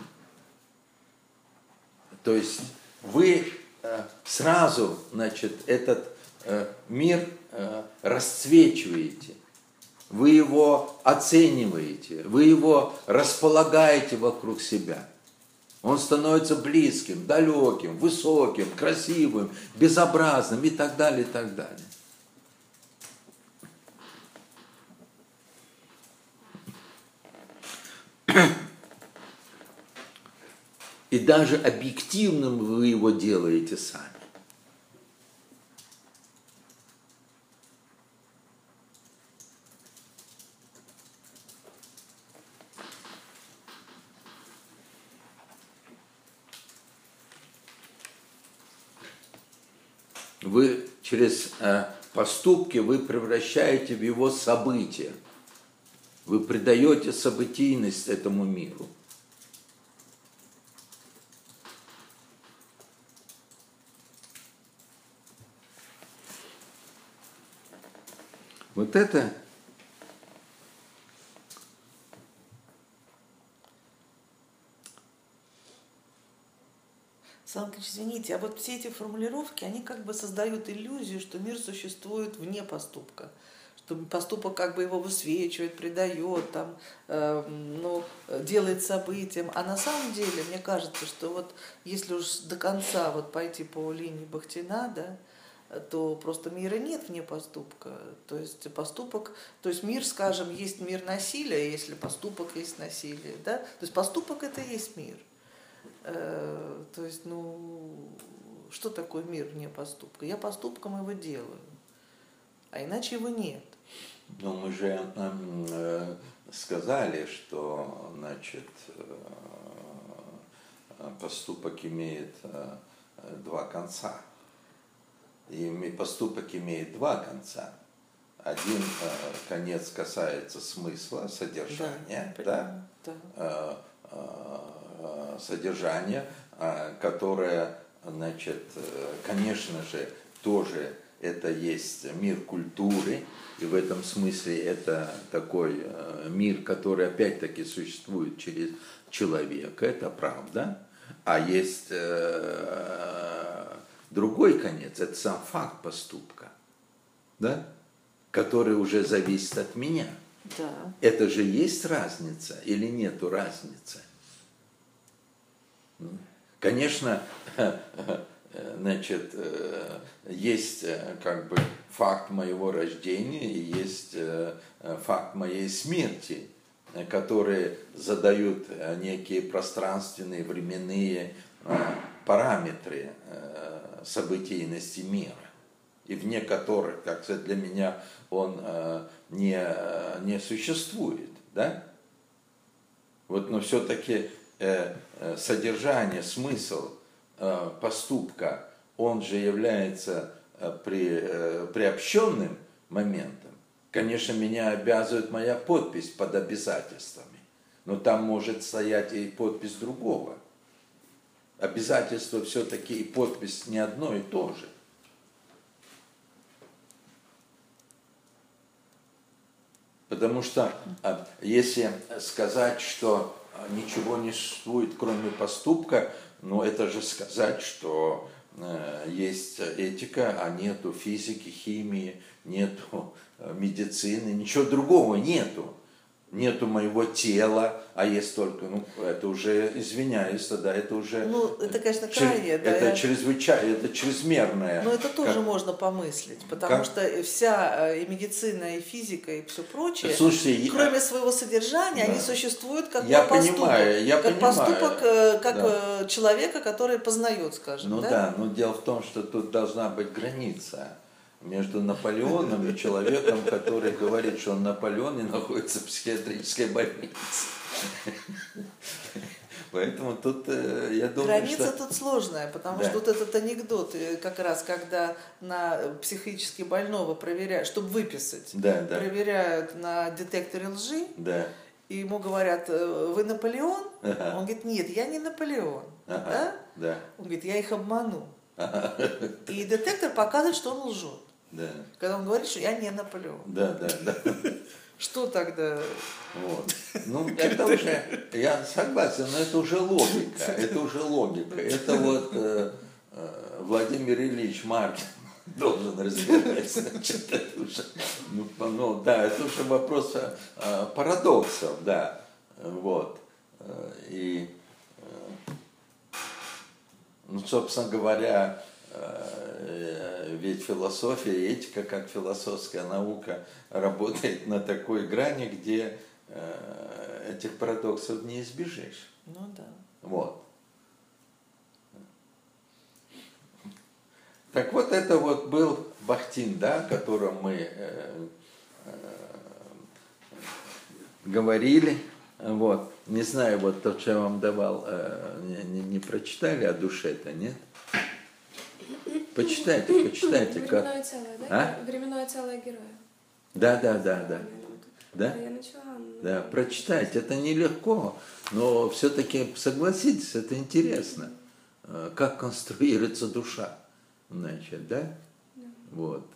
То есть вы сразу, значит, этот мир расцвечиваете, вы его оцениваете, вы его располагаете вокруг себя. Он становится близким, далеким, высоким, красивым, безобразным и так далее, и так далее. И даже объективным вы его делаете сами. Вы через э, поступки вы превращаете в его события. Вы придаете событийность этому миру. Вот это Александр Ильич, извините, а вот все эти формулировки, они как бы создают иллюзию, что мир существует вне поступка, что поступок как бы его высвечивает, придает, там, э, ну, делает событием. А на самом деле, мне кажется, что вот если уж до конца вот пойти по линии Бахтина, да, то просто мира нет вне поступка. То есть поступок, то есть мир, скажем, есть мир насилия, если поступок есть насилие, да? То есть поступок это и есть мир. То есть, ну, что такое мир вне поступка? Я поступком его делаю, а иначе его нет. Но мы же э, сказали, что, значит, э, поступок имеет э, два конца. И поступок имеет два конца. Один э, конец касается смысла, содержания, да, да? Э, э, содержание, которое, значит, конечно же, тоже это есть мир культуры, и в этом смысле это такой мир, который опять-таки существует через человека, это правда, а есть другой конец, это сам факт поступка, да, который уже зависит от меня. Да. Это же есть разница или нету разницы? Конечно, значит, есть как бы факт моего рождения и есть факт моей смерти, которые задают некие пространственные, временные параметры событийности мира, и вне которых, как сказать, для меня он не, не существует, да? Вот, но все-таки содержание, смысл поступка, он же является при, приобщенным моментом. Конечно, меня обязывает моя подпись под обязательствами, но там может стоять и подпись другого. Обязательство все-таки и подпись не одно и то же. Потому что а, если сказать, что ничего не существует, кроме поступка, ну это же сказать, что э, есть этика, а нету физики, химии, нету медицины, ничего другого нету. Нету моего тела, а есть только, ну, это уже, извиняюсь, тогда это уже... Ну, это, конечно, крайне, чрез, да. Это я... чрезвычайно, это чрезмерное. Но это тоже как... можно помыслить, потому как... что вся и медицина, и физика, и все прочее, Слушайте, кроме я... своего содержания, да. они существуют как я поступок. Понимаю, я как понимаю. поступок, как да. человека, который познает, скажем. Ну да? да, но дело в том, что тут должна быть граница между Наполеоном и человеком, который говорит, что он Наполеон и находится в психиатрической больнице. Поэтому тут, я думаю, Граница что... тут сложная, потому да. что вот этот анекдот, как раз, когда на психически больного проверяют, чтобы выписать, да, да. проверяют на детекторе лжи, да. и ему говорят, вы Наполеон? Ага. Он говорит, нет, я не Наполеон. Ага. Да? Да. Он говорит, я их обману. Ага. И детектор показывает, что он лжет. Да. Когда он говорит, что я не Наполеон. Да, да, да. Что тогда? Вот. Ну, это уже, я согласен, но это уже логика, это уже логика. Это вот э, э, Владимир Ильич Маркин должен разбирать, значит, это уже, ну, ну, да, это уже вопрос э, парадоксов, да, вот. И, э, ну, собственно говоря, ведь философия и этика, как философская наука, работает на такой грани, где этих парадоксов не избежишь. Ну да. Вот. Так вот, это вот был Бахтин, да, о котором мы э, э, говорили. Вот. Не знаю, вот то, что я вам давал, э, не, не прочитали о душе-то, нет? Почитайте, почитайте. Временное как... целое, да? А? Временное целое героя. Да, да, да, да. Да? Я начала. Но... Да, прочитайте. Это нелегко, но все-таки согласитесь, это интересно. Как конструируется душа. Значит, да? Да. Вот.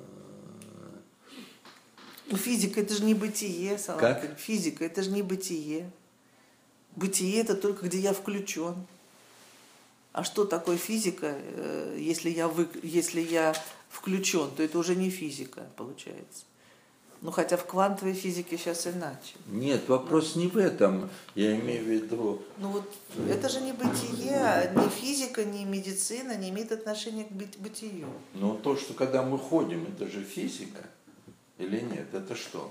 Ну, физика это же не бытие, Салат. Как? Физика это же не бытие. Бытие это только где я включен. А что такое физика, если я, вы, если я включен, то это уже не физика, получается. Ну, хотя в квантовой физике сейчас иначе. Нет, вопрос не в этом. Я имею в виду... Ну вот это же не бытие, ни физика, ни медицина не имеет отношения к бытию. Но то, что когда мы ходим, это же физика или нет? Это что?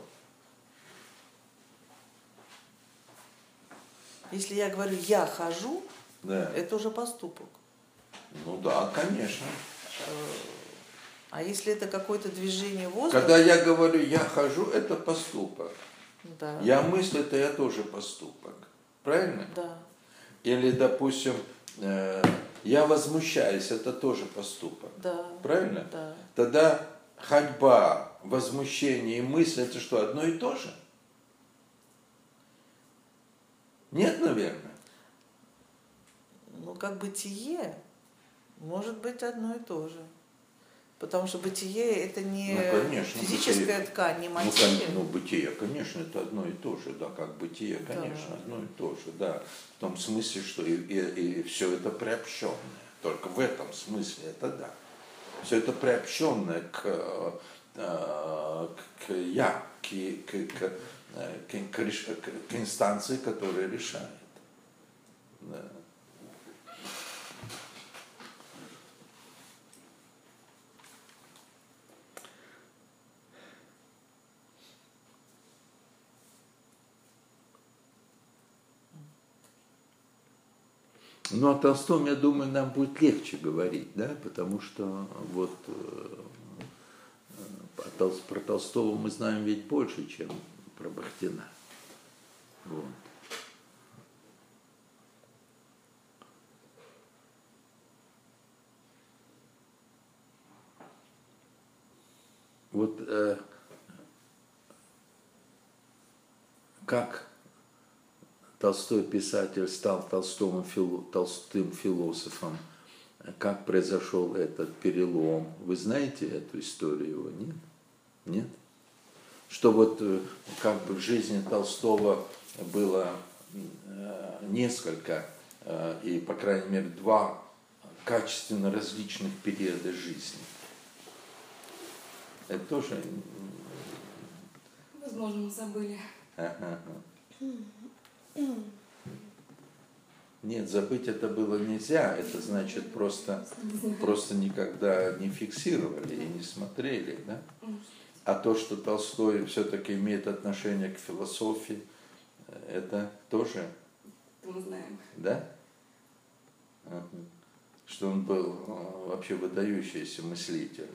Если я говорю «я хожу», Да. это уже поступок. Ну да, конечно. А если это какое-то движение воздуха? Когда я говорю «я хожу», это поступок. Да. Я мыслю, это я тоже поступок. Правильно? Да. Или, допустим, э, я возмущаюсь, это тоже поступок. Да. Правильно? Да. Тогда ходьба, возмущение и мысль, это что, одно и то же? Нет, наверное. Ну, как бытие, может быть одно и то же. Потому что бытие это не Ну, конечно, физическая бытие. ткань, не Ну, материя. кон- ну, бытие, конечно, это одно и то же, да, как бытие, конечно, Да. одно и то же, да. В том смысле, что и, и, и все это приобщенное. Только в этом смысле это да. Все это приобщенное к, э, к я, к, к, к, к, к, реш- к- к инстанции, которая решает. Да. Ну, о Толстом, я думаю, нам будет легче говорить, да, потому что вот э, о Тол- про Толстого мы знаем ведь больше, чем про Бахтина. Вот. Вот э, как Толстой писатель стал Толстым, фило, толстым философом, как произошел этот перелом. Вы знаете эту историю его, нет? Нет? что вот как бы в жизни Толстого было несколько, и, по крайней мере, два качественно различных периода жизни. Это тоже... Возможно, мы забыли. Ага. Нет, забыть это было нельзя, это значит просто, просто никогда не фиксировали и не смотрели, да? А то, что Толстой все-таки имеет отношение к философии, это тоже... Мы знаем. Да? Ага. Что он был вообще выдающийся мыслитель,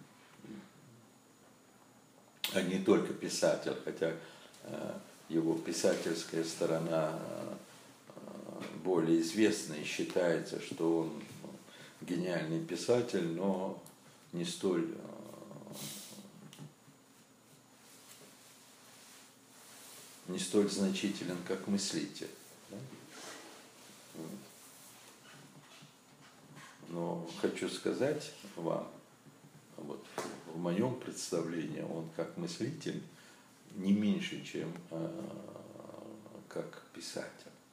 а не только писатель, хотя его писательская сторона более известна и считается, что он гениальный писатель, но не столь не столь значителен, как мыслитель. Да? Но хочу сказать вам, вот в моем представлении он как мыслитель не меньше, чем э, как писатель.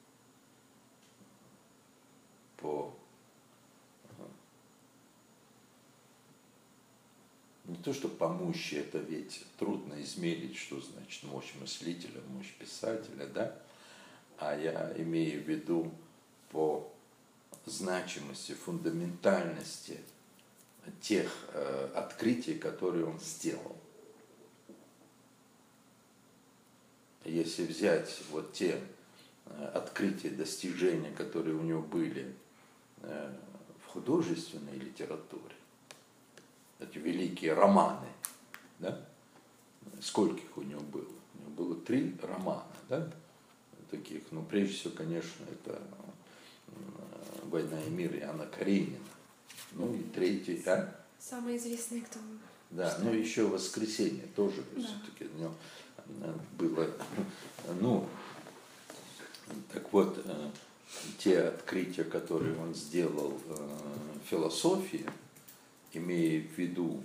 По не то, что по мощи, это ведь трудно измерить, что значит мощь мыслителя, мощь писателя, да? А я имею в виду по значимости, фундаментальности тех э, открытий, которые он сделал. Если взять вот те э, открытия, достижения, которые у него были э, в художественной литературе, эти великие романы, да? Сколько их у него было? У него было три романа, да? Таких, ну, прежде всего, конечно, это «Война и мир» Иоанна Каренина. Ну и третий, а? Самый известный, кто... Да, ну еще «Воскресенье» тоже да. Все-таки у него было, ну, так вот, те открытия, которые он сделал в философии, имея в виду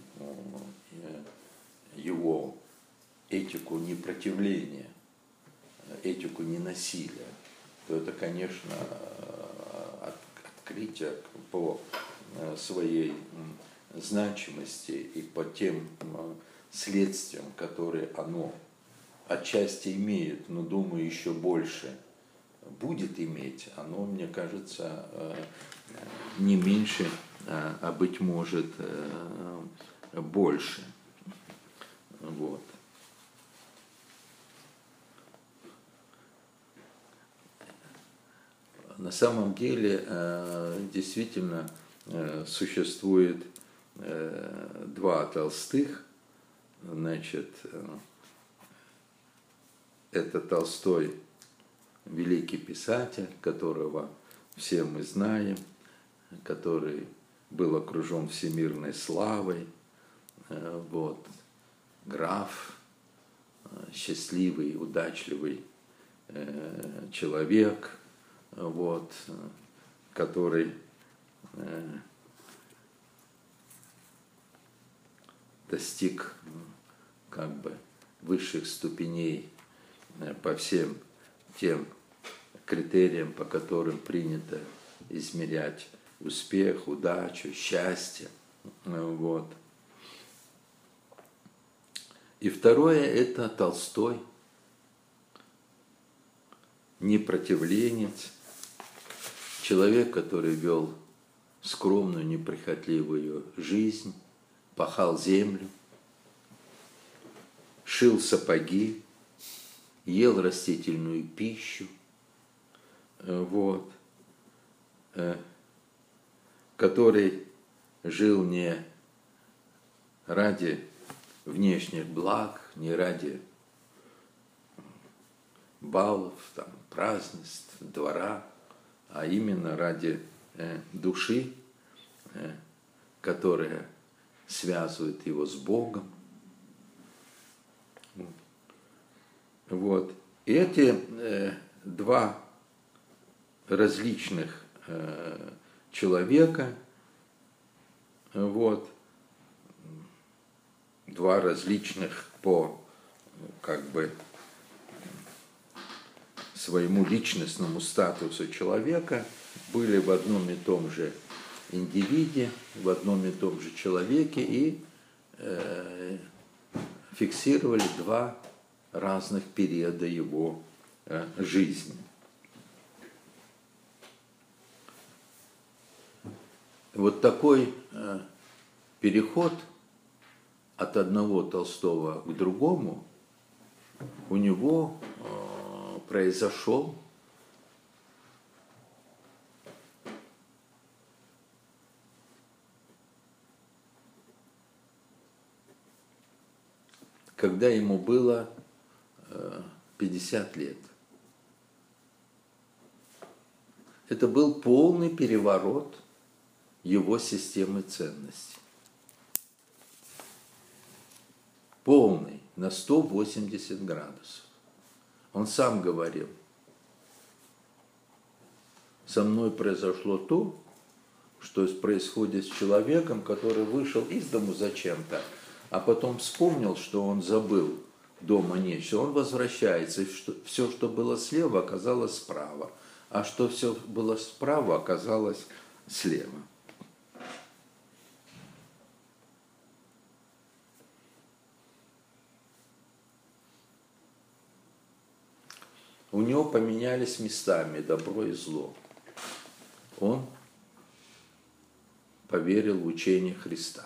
его этику непротивления, этику ненасилия, то это, конечно, открытие по своей значимости и по тем следствиям, которые оно отчасти имеет, но, думаю, еще больше будет иметь, оно, мне кажется, не меньше, а, быть может, больше. Вот. На самом деле, действительно, существует два Толстых. Значит, это Толстой, великий писатель, которого все мы знаем, который был окружен всемирной славой, вот, граф, счастливый, удачливый человек, вот, который достиг как бы высших ступеней по всем тем критериям, по которым принято измерять успех, удачу, счастье. Вот. И второе – это Толстой, непротивленец, человек, который вел скромную, неприхотливую жизнь, пахал землю, шил сапоги, ел растительную пищу, вот, который жил не ради внешних благ, не ради балов, там, празднеств, двора, а именно ради э, души, э, которая связывает его с Богом. Вот. И эти э, два различных э, человека, вот, два различных по как бы своему личностному статусу человека были в одном и том же индивиде, в одном и том же человеке и э, фиксировали два разных периода его э, жизни. Вот такой э, переход от одного Толстого к другому у него э, произошел когда ему было э, пятьдесят лет. Это был полный переворот его системы ценностей. Полный, на сто восемьдесят градусов. Он сам говорил: со мной произошло то, что происходит с человеком, который вышел из дому зачем-то, а потом вспомнил, что он забыл дома нечто. Он возвращается, и что, все, что было слева, оказалось справа, а что все было справа, оказалось слева. У него поменялись местами добро и зло. Он поверил в учение Христа.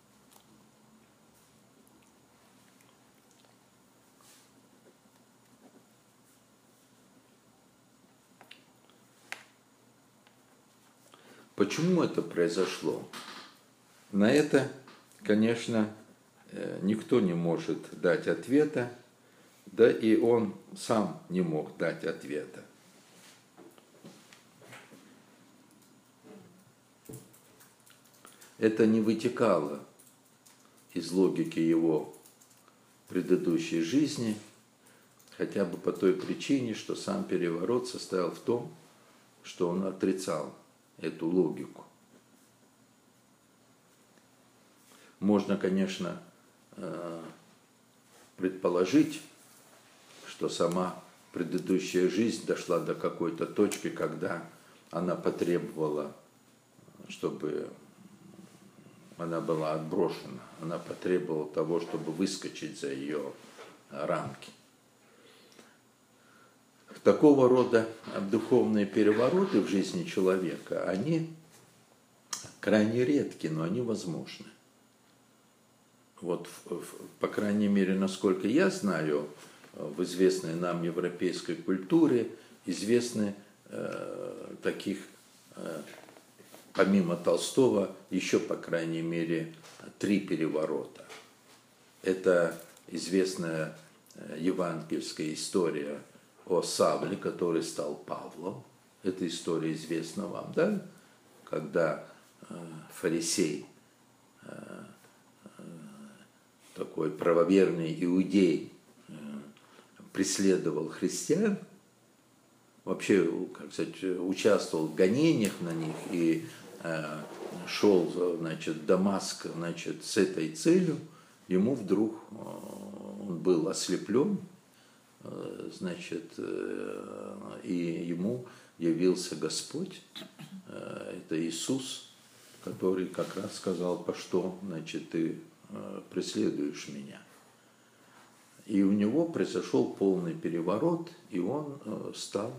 Почему это произошло? На это, конечно, никто не может дать ответа, да и он сам не мог дать ответа. Это не вытекало из логики его предыдущей жизни, хотя бы по той причине, что сам переворот состоял в том, что он отрицал эту логику. Можно, конечно, предположить, что сама предыдущая жизнь дошла до какой-то точки, когда она потребовала, чтобы она была отброшена, она потребовала того, чтобы выскочить за ее рамки. Такого рода духовные перевороты в жизни человека, они крайне редки, но они возможны. Вот, по крайней мере, насколько я знаю, в известной нам европейской культуре известны э, таких, э, помимо Толстого, еще, по крайней мере, три переворота. Это известная евангельская история о Савле, который стал Павлом. Эта история известна вам, да? Когда э, фарисей, э, э, такой правоверный иудей, преследовал христиан, вообще, как сказать, участвовал в гонениях на них и э, шел, значит, в Дамаск, значит, с этой целью, ему вдруг, э, он был ослеплен, э, значит, э, и ему явился Господь, э, это Иисус, который как раз сказал: по что, значит, ты э, преследуешь меня. И у него произошел полный переворот, и он стал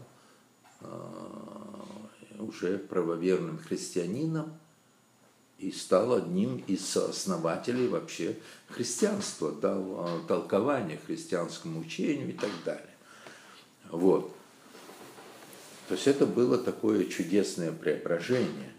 уже правоверным христианином и стал одним из основателей вообще христианства, дал толкование христианскому учению и так далее. Вот. То есть это было такое чудесное преображение.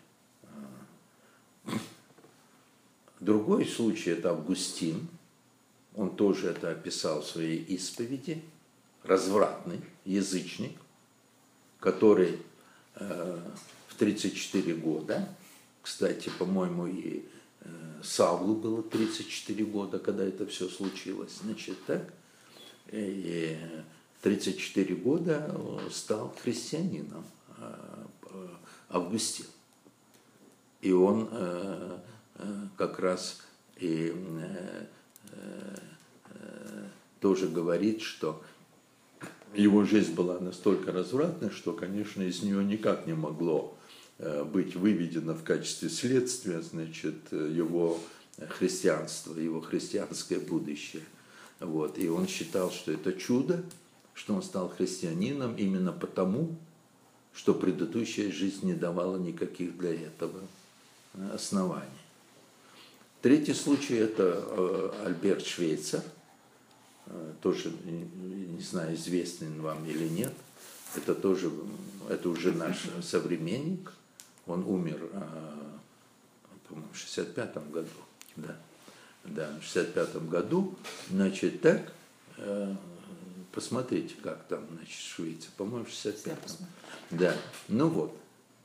Другой случай – это Августин. Он тоже это описал в своей исповеди. Развратный язычник, который э, в тридцать четыре года, кстати, по-моему, и э, Савлу было тридцать четыре года, когда это все случилось, значит, так, и тридцать четыре года стал христианином э, Августин. И он э, э, как раз и э, тоже говорит, что его жизнь была настолько развратной, что, конечно, из нее никак не могло быть выведено в качестве следствия, значит, его христианство, его христианское будущее. Вот. И он считал, что это чудо, что он стал христианином именно потому, что предыдущая жизнь не давала никаких для этого оснований. Третий случай – это Альберт Швейцер, тоже, не знаю, известный вам или нет, это тоже, это уже наш современник, он умер, по-моему, в шестьдесят пятом году, да, да, в шестьдесят пятом году, значит, так, посмотрите, как там, значит, в Швеции, по-моему, в шестьдесят пятом, да, ну вот,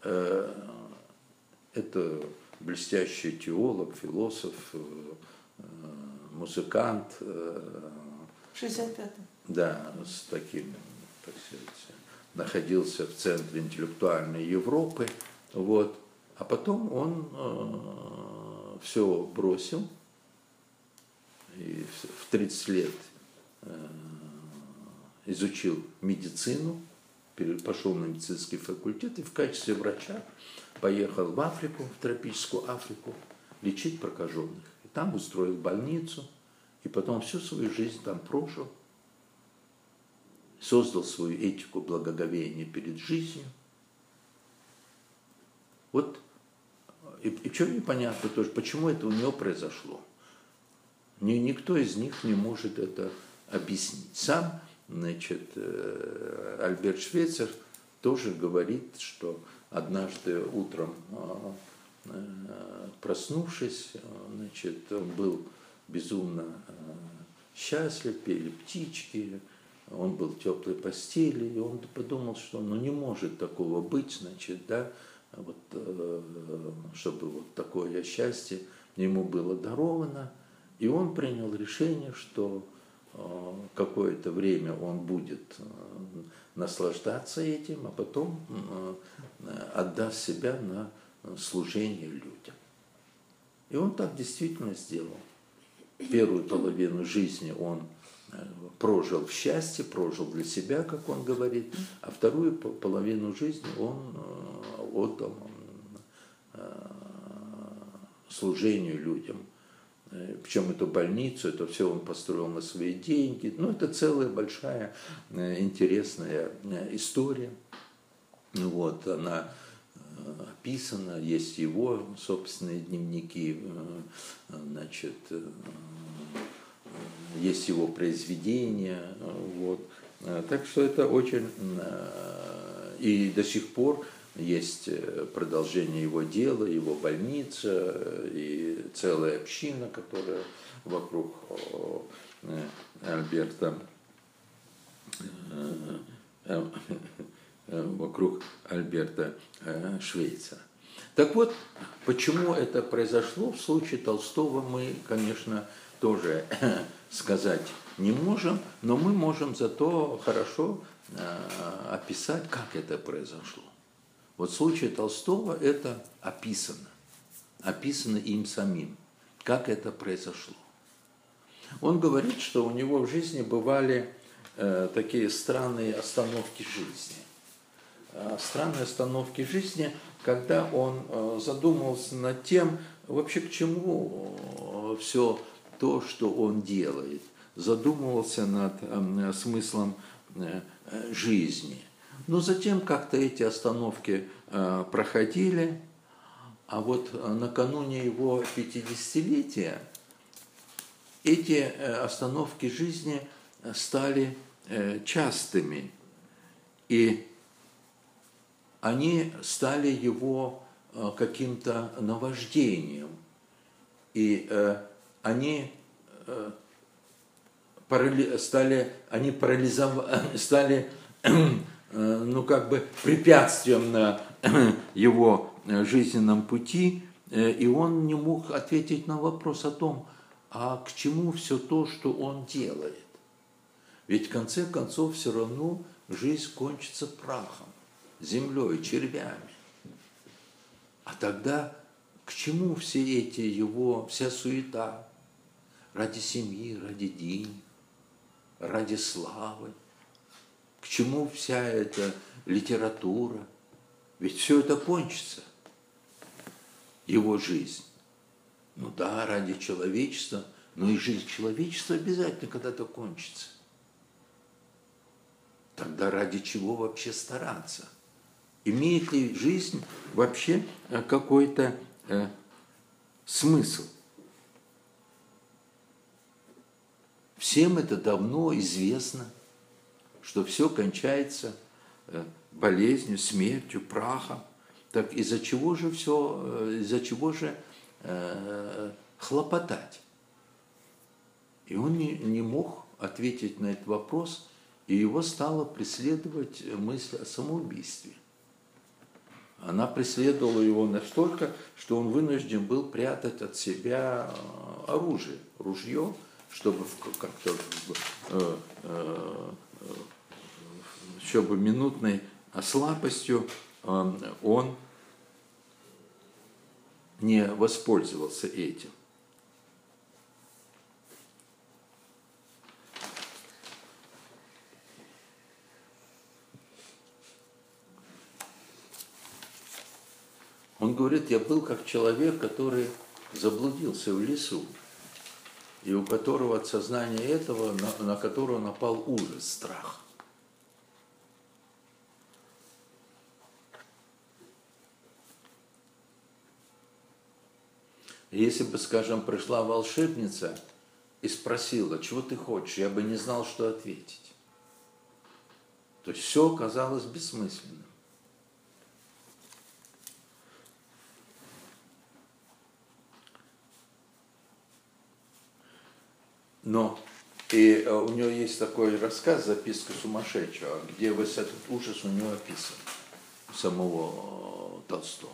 это блестящий теолог, философ, музыкант. В шестьдесят пятом. Да, с таким, так сказать, находился в центре интеллектуальной Европы, вот. А потом он э, все бросил и в тридцать лет э, изучил медицину, пошел на медицинский факультет и в качестве врача поехал в Африку, в тропическую Африку, лечить прокаженных. И там устроил больницу, и потом всю свою жизнь там прожил, создал свою этику благоговения перед жизнью. Вот, и, и что непонятно тоже, почему это у него произошло. Ни, никто из них не может это объяснить. Сам, значит, Альберт Швейцер тоже говорит, что однажды утром, проснувшись, значит, он был безумно счастлив, пели птички, он был в теплой постели, и он подумал, что ну, не может такого быть, значит, да, вот, чтобы вот такое счастье ему было даровано, и он принял решение, что какое-то время он будет наслаждаться этим, а потом отдаст себя на служение людям. И он так действительно сделал. Первую половину жизни он прожил в счастье, прожил для себя, как он говорит, а вторую половину жизни он отдал служению людям. Причем эту больницу, это все он построил на свои деньги. Ну, это целая большая интересная история. Вот, она описана, есть его собственные дневники, значит, есть его произведения. Вот. Так что это очень... И до сих пор есть продолжение его дела, его больница и целая община, которая вокруг Альберта, вокруг Альберта Швейцера. Так вот, почему это произошло, в случае Толстого мы, конечно, тоже сказать не можем, но мы можем зато хорошо описать, как это произошло. Вот в случае Толстого это описано, описано им самим, как это произошло. Он говорит, что у него в жизни бывали э, такие странные остановки жизни. Э, странные остановки жизни, когда он э, задумался над тем, вообще к чему э, все то, что он делает. Задумывался над э, смыслом э, жизни. Но затем как-то эти остановки э, проходили, а вот накануне его пятидесятилетия эти э, остановки жизни стали э, частыми, и они стали его э, каким-то наваждением, и э, они э, парали, стали, они парализовали, стали ну, как бы препятствием на его жизненном пути, и он не мог ответить на вопрос о том, а к чему все то, что он делает. Ведь в конце концов все равно жизнь кончится прахом, землей, червями. А тогда к чему все эти его, вся суета ради семьи, ради денег? ради славы? К чему вся эта литература? Ведь все это кончится, его жизнь. Ну да, ради человечества, но и жизнь человечества обязательно когда-то кончится. Тогда ради чего вообще стараться? Имеет ли жизнь вообще какой-то э, смысл? Всем это давно известно, что все кончается э, болезнью, смертью, прахом. Так из-за чего же все, из-за чего же э, хлопотать? И он не, не мог ответить на этот вопрос, и его стала преследовать мысль о самоубийстве. Она преследовала его настолько, что он вынужден был прятать от себя оружие, ружье, чтобы как-то, э, э, чтобы минутной слабостью он не воспользовался этим. Он говорит, я был как человек, который заблудился в лесу, и у которого от сознания этого, на, на которого напал ужас, страх. Если бы, скажем, пришла волшебница и спросила, чего ты хочешь, я бы не знал, что ответить. То есть все оказалось бессмысленным. Но и у него есть такой рассказ, записка сумасшедшего, где весь этот ужас у него описан, у самого Толстого.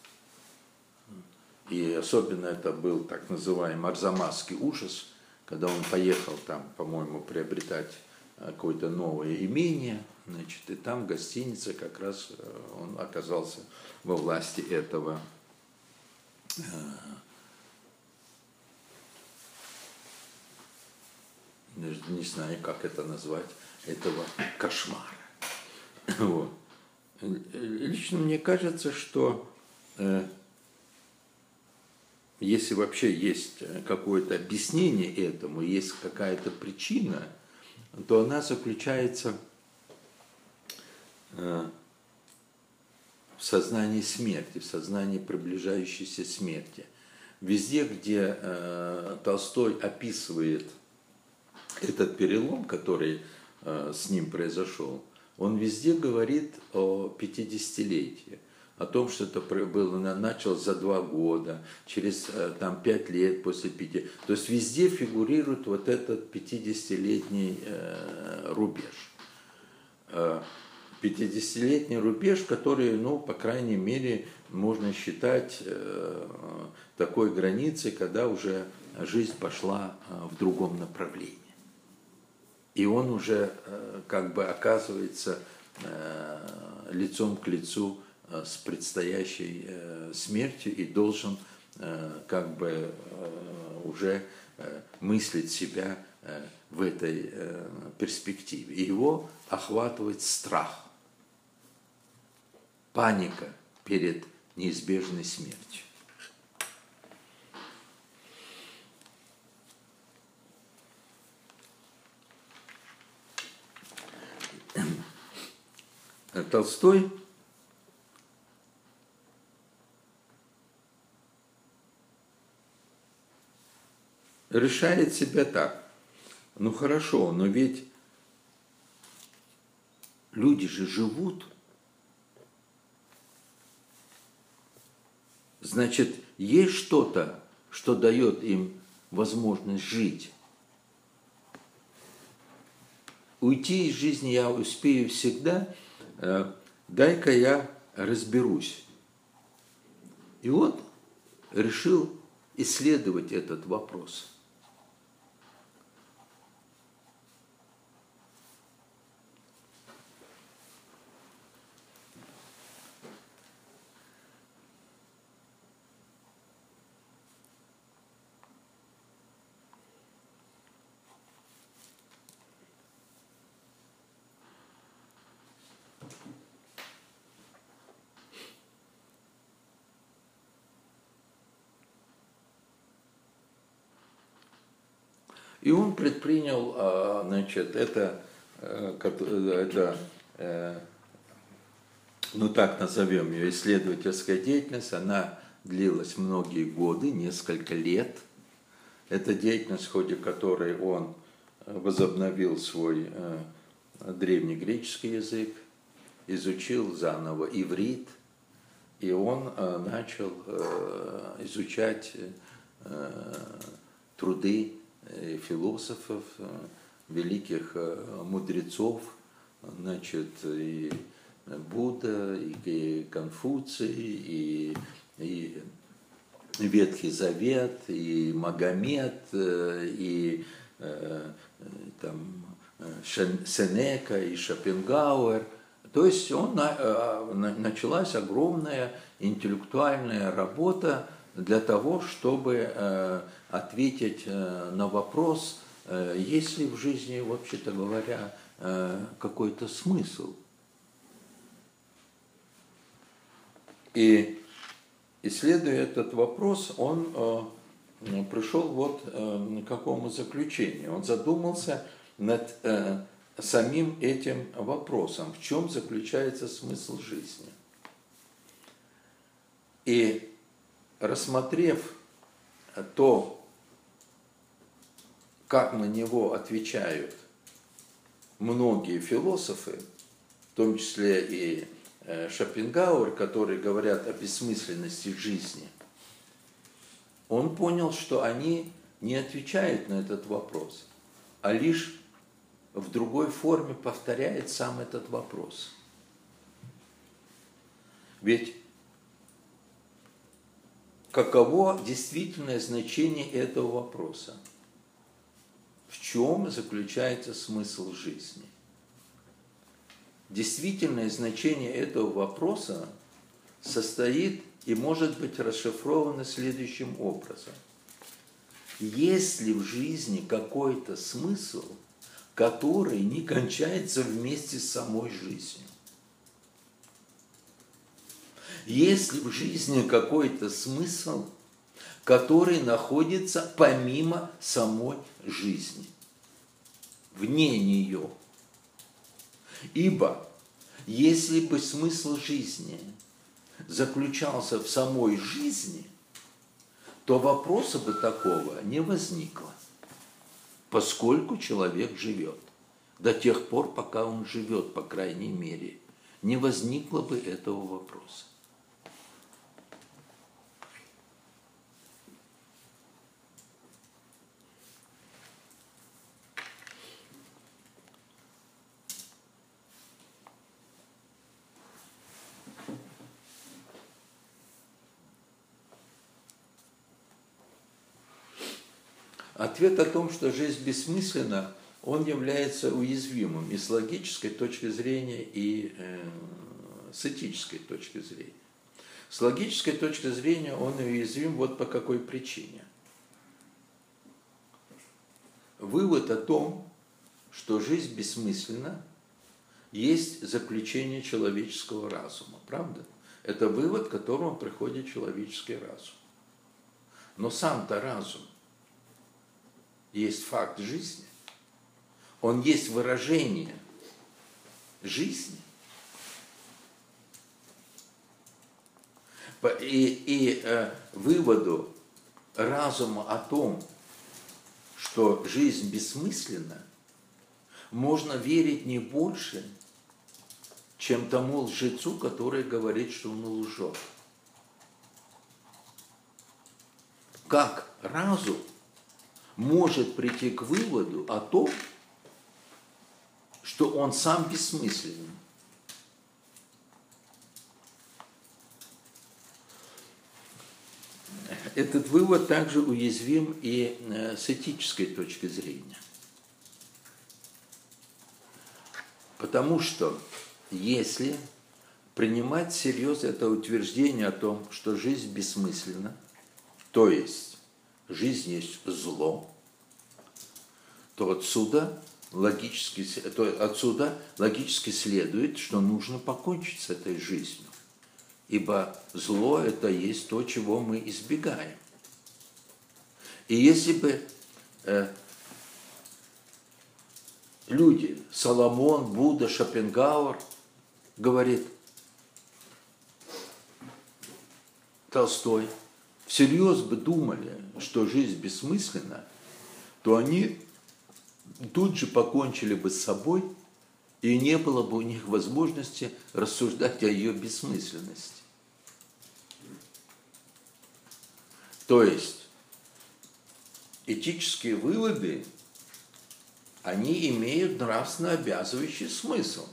И особенно это был так называемый арзамасский ужас, когда он поехал там, по-моему, приобретать какое-то новое имение, значит, и там в гостинице как раз он оказался во власти этого не знаю, как это назвать, этого кошмара. Вот. Лично мне кажется, что э, если вообще есть какое-то объяснение этому, есть какая-то причина, то она заключается э, в сознании смерти, в сознании приближающейся смерти. Везде, где э, Толстой описывает этот перелом, который э, с ним произошел, он везде говорит о пятидесятилетии, о том, что это было, началось за два года, через э, там, пять лет после пяти. То есть везде фигурирует вот этот пятидесятилетний э, рубеж. Э, пятидесятилетний рубеж, который, ну, по крайней мере, можно считать э, такой границей, когда уже жизнь пошла э, в другом направлении. И он уже как бы оказывается лицом к лицу с предстоящей смертью и должен как бы уже мыслить себя в этой перспективе. И его охватывает страх, паника перед неизбежной смертью. Толстой решает себя так. Ну хорошо, но ведь люди же живут. Значит, есть что-то, что дает им возможность жить. Уйти из жизни я успею всегда, дай-ка я разберусь. И он решил исследовать этот вопрос. И он предпринял, а, значит, это, э, кот- это э, ну так назовем ее, исследовательская деятельность, она длилась многие годы, несколько лет. Это деятельность, в ходе которой он возобновил свой э, древнегреческий язык, изучил заново иврит, и он э, начал э, изучать э, труды э, философов, э, великих э, мудрецов, значит, и Будда, и Конфуций, и, и Ветхий Завет, и Магомед, и э, там, Сенека, и Шопенгауэр. То есть он, началась огромная интеллектуальная работа для того, чтобы ответить на вопрос, есть ли в жизни, вообще-то говоря, какой-то смысл. И исследуя этот вопрос, он э, пришел вот э, к какому заключению. Он задумался над э, самим этим вопросом, в чем заключается смысл жизни. И рассмотрев то, как на него отвечают многие философы, в том числе и Шопенгауэр, которые говорят о бессмысленности жизни, он понял, что они не отвечают на этот вопрос, а лишь в другой форме повторяют сам этот вопрос. Ведь каково действительное значение этого вопроса? В чем заключается смысл жизни? Действительное значение этого вопроса состоит и может быть расшифровано следующим образом. Есть ли в жизни какой-то смысл, который не кончается вместе с самой жизнью? Есть ли в жизни какой-то смысл, который находится помимо самой жизни, вне нее? Ибо если бы смысл жизни заключался в самой жизни, то вопроса бы такого не возникло, поскольку человек живет. До тех пор, пока он живет, по крайней мере, не возникло бы этого вопроса. Ответ о том, что жизнь бессмысленна, он является уязвимым и с логической точки зрения, и э, с этической точки зрения. С логической точки зрения он уязвим вот по какой причине. Вывод о том, что жизнь бессмысленна, есть заключение человеческого разума, правда? Это вывод, к которому приходит человеческий разум. Но сам-то разум есть факт жизни, он есть выражение жизни. И, и э, выводу разума о том, что жизнь бессмысленна, можно верить не больше, чем тому лжецу, который говорит, что он лжет. Как разум может прийти к выводу о том, что он сам бессмысленен? Этот вывод также уязвим и с этической точки зрения. Потому что если принимать всерьез это утверждение о том, что жизнь бессмысленна, то есть жизнь есть зло, то отсюда логически, то отсюда логически следует, что нужно покончить с этой жизнью. Ибо зло – это есть то, чего мы избегаем. И если бы э, люди, Соломон, Будда, Шопенгауэр, говорит Толстой, всерьез бы думали, что жизнь бессмысленна, то они тут же покончили бы с собой, и не было бы у них возможности рассуждать о ее бессмысленности. То есть этические выводы, они имеют нравственно обязывающий смысл.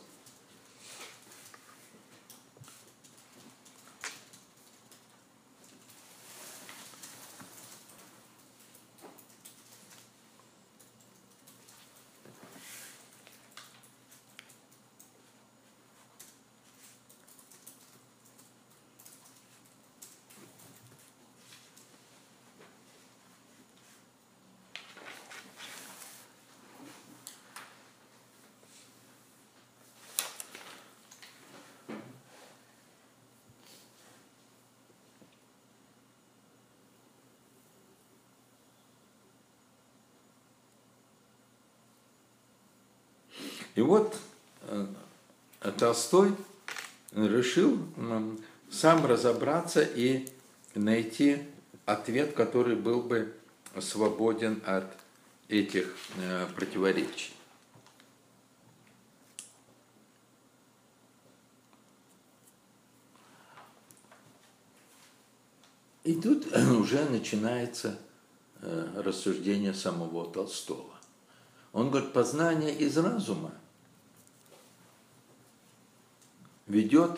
И вот Толстой решил сам разобраться и найти ответ, который был бы свободен от этих противоречий. И тут уже начинается рассуждение самого Толстого. Он говорит, познание из разума ведет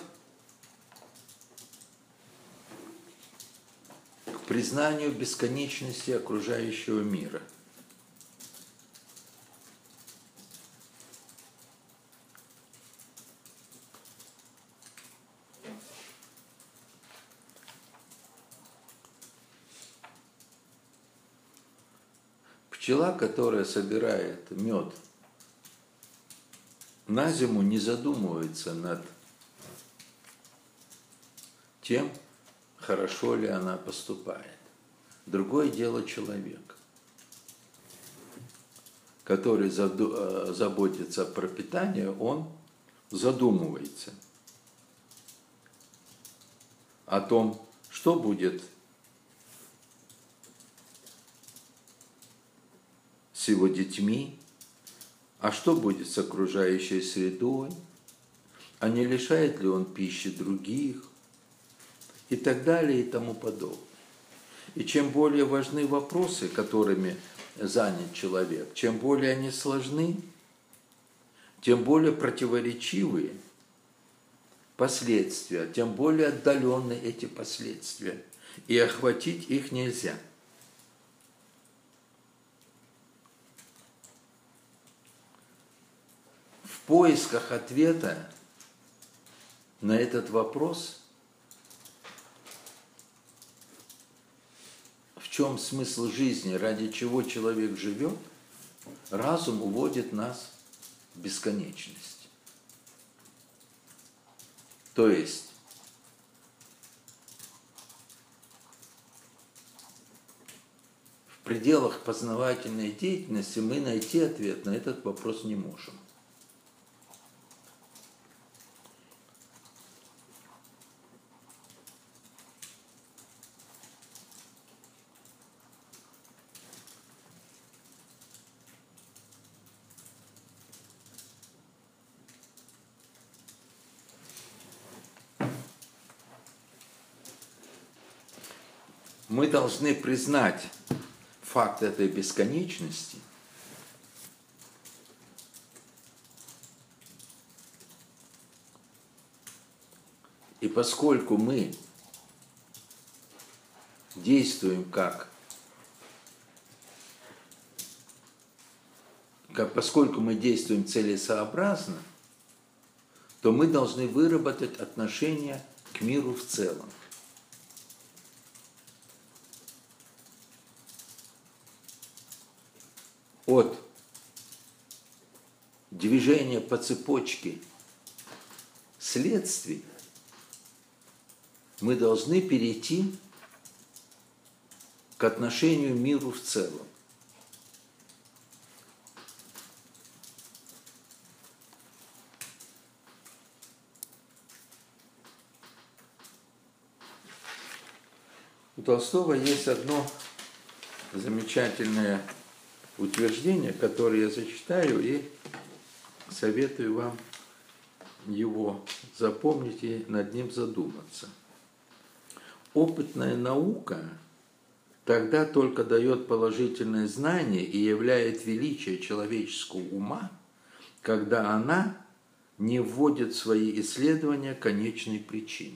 к признанию бесконечности окружающего мира. Пчела, которая собирает мед, на зиму не задумывается над тем, хорошо ли она поступает. Другое дело человек, который заботится о пропитании, он задумывается о том, что будет с его детьми, а что будет с окружающей средой, а не лишает ли он пищи других, и так далее и тому подобное. И чем более важны вопросы, которыми занят человек, чем более они сложны, тем более противоречивые последствия, тем более отдаленны эти последствия, и охватить их нельзя. В поисках ответа на этот вопрос, в чем смысл жизни, ради чего человек живет, разум уводит нас в бесконечность. То есть в пределах познавательной деятельности мы найти ответ на этот вопрос не можем. Мы должны признать факт этой бесконечности и поскольку мы действуем как, как поскольку мы действуем целесообразно, то мы должны выработать отношение к миру в целом. От движения по цепочке следствий мы должны перейти к отношению к миру в целом. У Толстого есть одно замечательное утверждение, которое я зачитаю и советую вам его запомнить и над ним задуматься. Опытная наука тогда только дает положительное знание и являет величие человеческого ума, когда она не вводит в свои исследования конечной причины.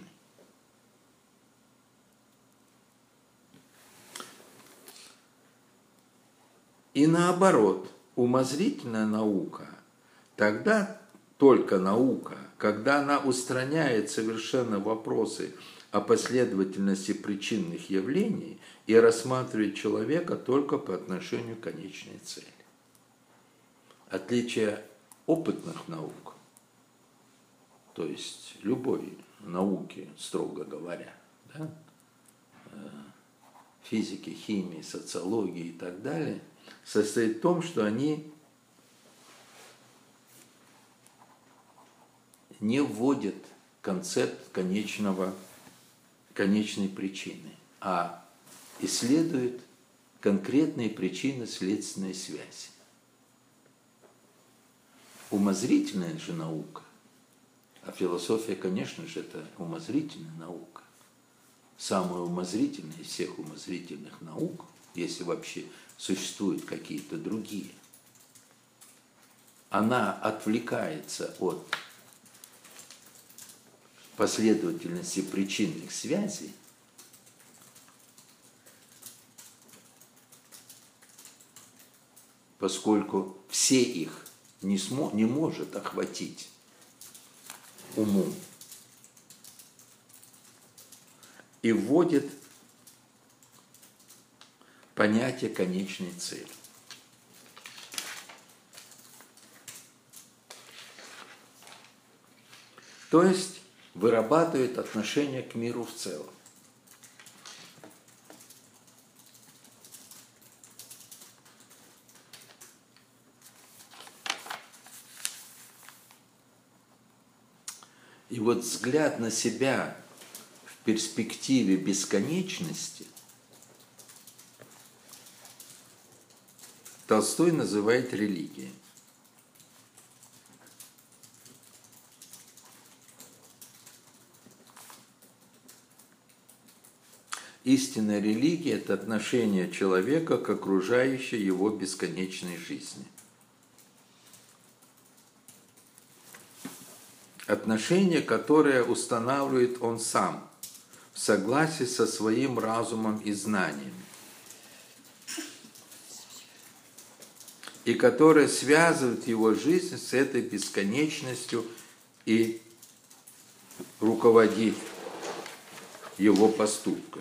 И наоборот, умозрительная наука тогда только наука, когда она устраняет совершенно вопросы о последовательности причинных явлений и рассматривает человека только по отношению к конечной цели. Отличие опытных наук, то есть любой науки, строго говоря, да, физики, химии, социологии и так далее, состоит в том, что они не вводят концепт конечного, конечной причины, а исследуют конкретные причины следственной связи. Умозрительная же наука, а философия, конечно же, это умозрительная наука, самая умозрительная из всех умозрительных наук, если вообще существуют какие-то другие, она отвлекается от последовательности причинных связей, поскольку все их не, смо, не может охватить умом, и вводит понятие конечной цели. То есть вырабатывает отношение к миру в целом. И вот взгляд на себя в перспективе бесконечности Толстой называет религией. Истинная религия – это отношение человека к окружающей его бесконечной жизни. Отношение, которое устанавливает он сам, в согласии со своим разумом и знаниями, и которое связывает его жизнь с этой бесконечностью и руководит его поступками.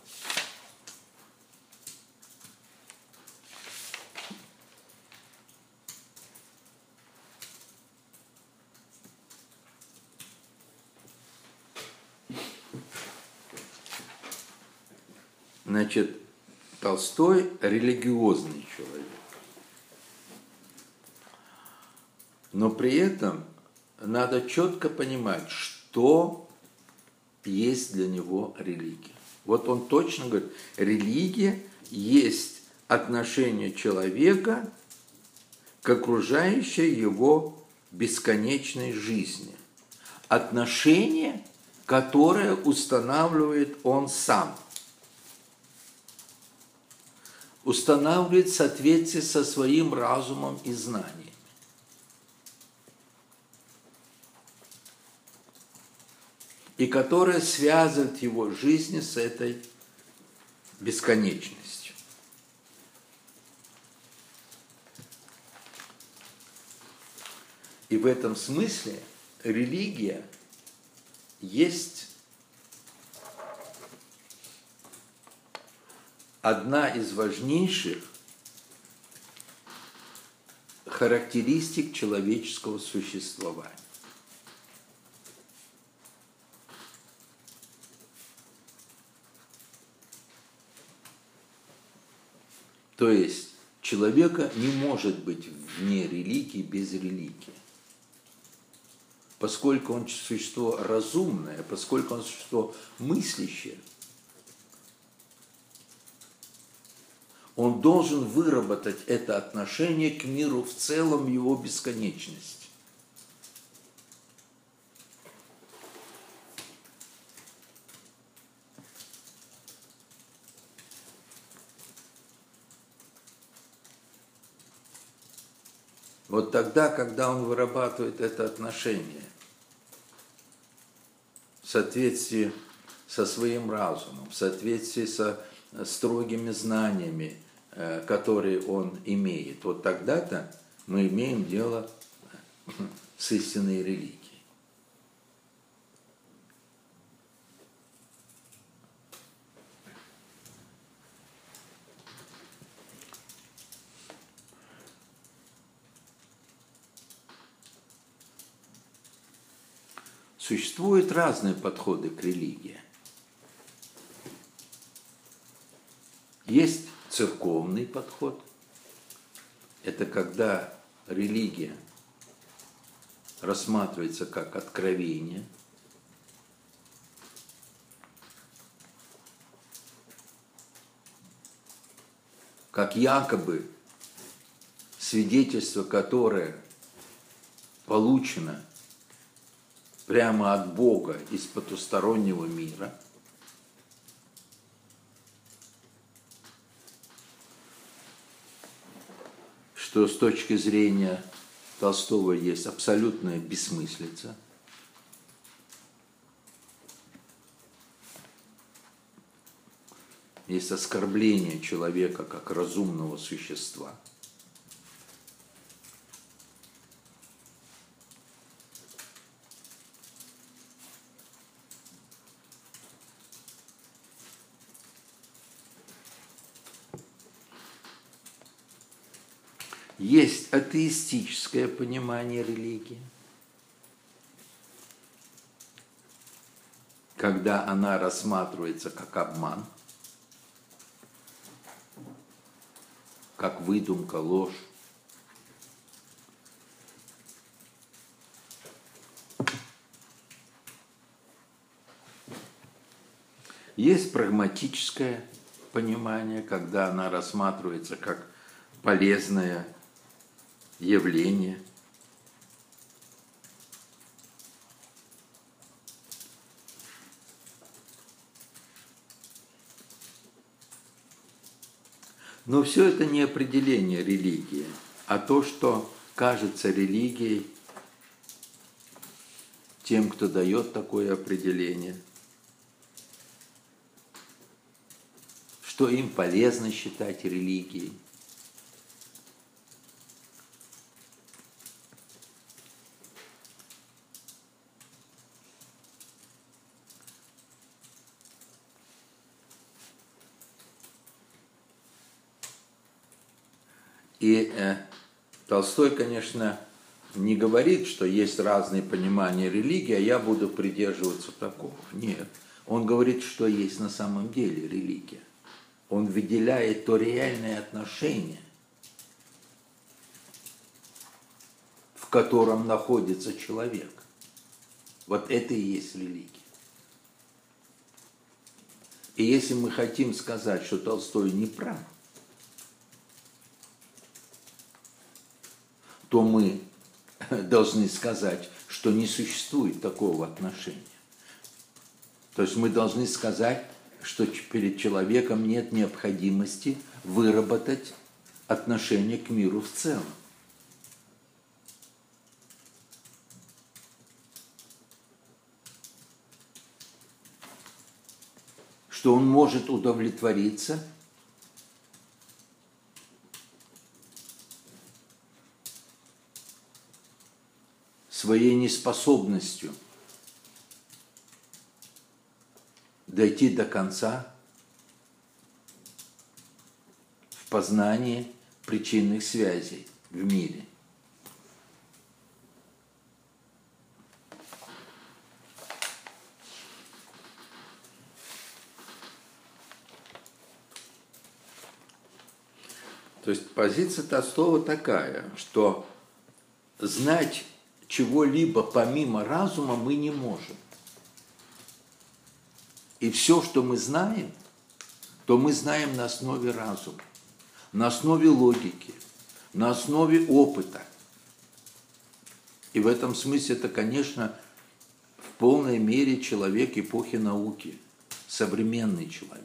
Значит, Толстой религиозный человек, но при этом надо четко понимать, что есть для него религия. Вот он точно говорит, религия есть отношение человека к окружающей его бесконечной жизни. Отношение, которое устанавливает он сам. Устанавливает в соответствии со своим разумом и знаниями. И которое связывает его жизнь с этой бесконечностью. И в этом смысле религия есть одна из важнейших характеристик человеческого существования. То есть человека не может быть вне религии без религии. Поскольку он существо разумное, поскольку он существо мыслящее, Он должен выработать это отношение к миру в целом, его бесконечность. Вот тогда, когда он вырабатывает это отношение в соответствии со своим разумом, в соответствии со строгими знаниями, которые он имеет, вот тогда-то мы имеем дело с истинной религией. Существуют разные подходы к религии. Есть церковный подход. Это когда религия рассматривается как откровение. Как якобы свидетельство, которое получено прямо от Бога из потустороннего мира. Что с точки зрения Толстого есть абсолютная бессмыслица. Есть оскорбление человека как разумного существа. Есть атеистическое понимание религии, когда она рассматривается как обман, как выдумка, ложь. Есть прагматическое понимание, когда она рассматривается как полезное явление. Но все это не определение религии, а то, что кажется религией тем, кто дает такое определение, что им полезно считать религией. И э, Толстой, конечно, не говорит, что есть разные понимания религии, а я буду придерживаться такого. Нет. Он говорит, что есть на самом деле религия. Он выделяет то реальное отношение, в котором находится человек. Вот это и есть религия. И если мы хотим сказать, что Толстой не прав, то мы должны сказать, что не существует такого отношения. То есть мы должны сказать, что перед человеком нет необходимости выработать отношение к миру в целом. Что он может удовлетвориться своей неспособностью дойти до конца в познании причинных связей в мире. То есть позиция Толстого такая, что знать чего-либо помимо разума мы не можем. И все, что мы знаем, то мы знаем на основе разума. на основе логики, на основе опыта. И в этом смысле это, конечно, в полной мере человек эпохи науки, современный человек.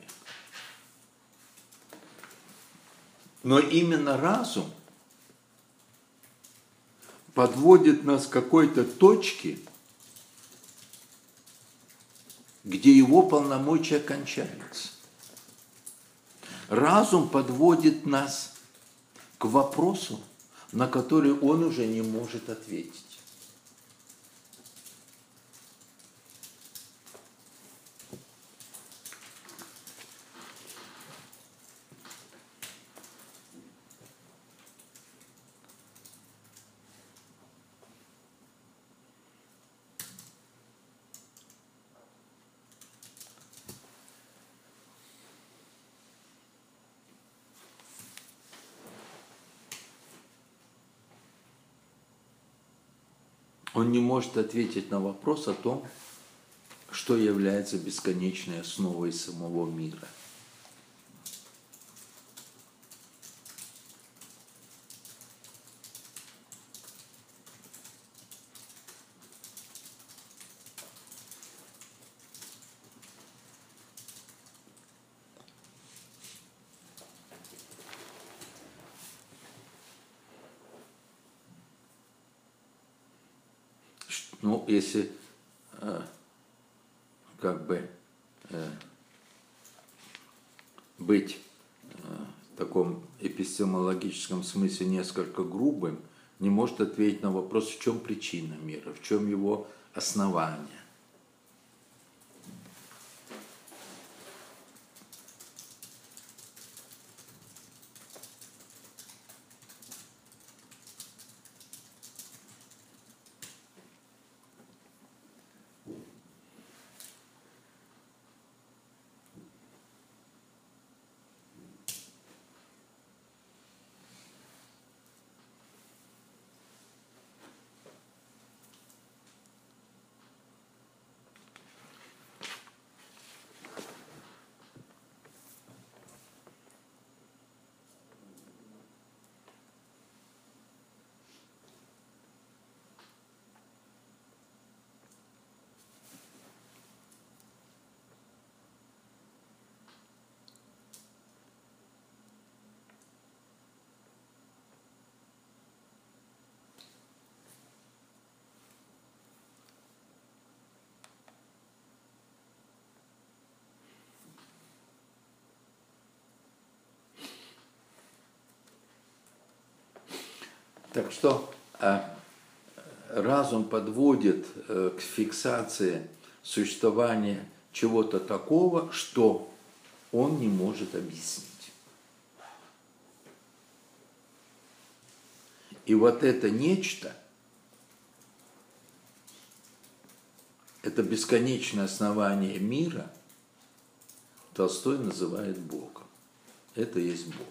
Но именно разум подводит нас к какой-то точке, где его полномочия кончаются. Разум подводит нас к вопросу, на который он уже не может ответить. Он не может ответить на вопрос о том, что является бесконечной основой самого мира. Ну, если э, как бы э, быть э, в таком эпистемологическом смысле несколько грубым, не может ответить на вопрос, в чем причина мира, в чем его основание. Так что разум подводит к фиксации существования чего-то такого, что он не может объяснить. И вот это нечто, это бесконечное основание мира, Толстой называет Богом. Это есть Бог.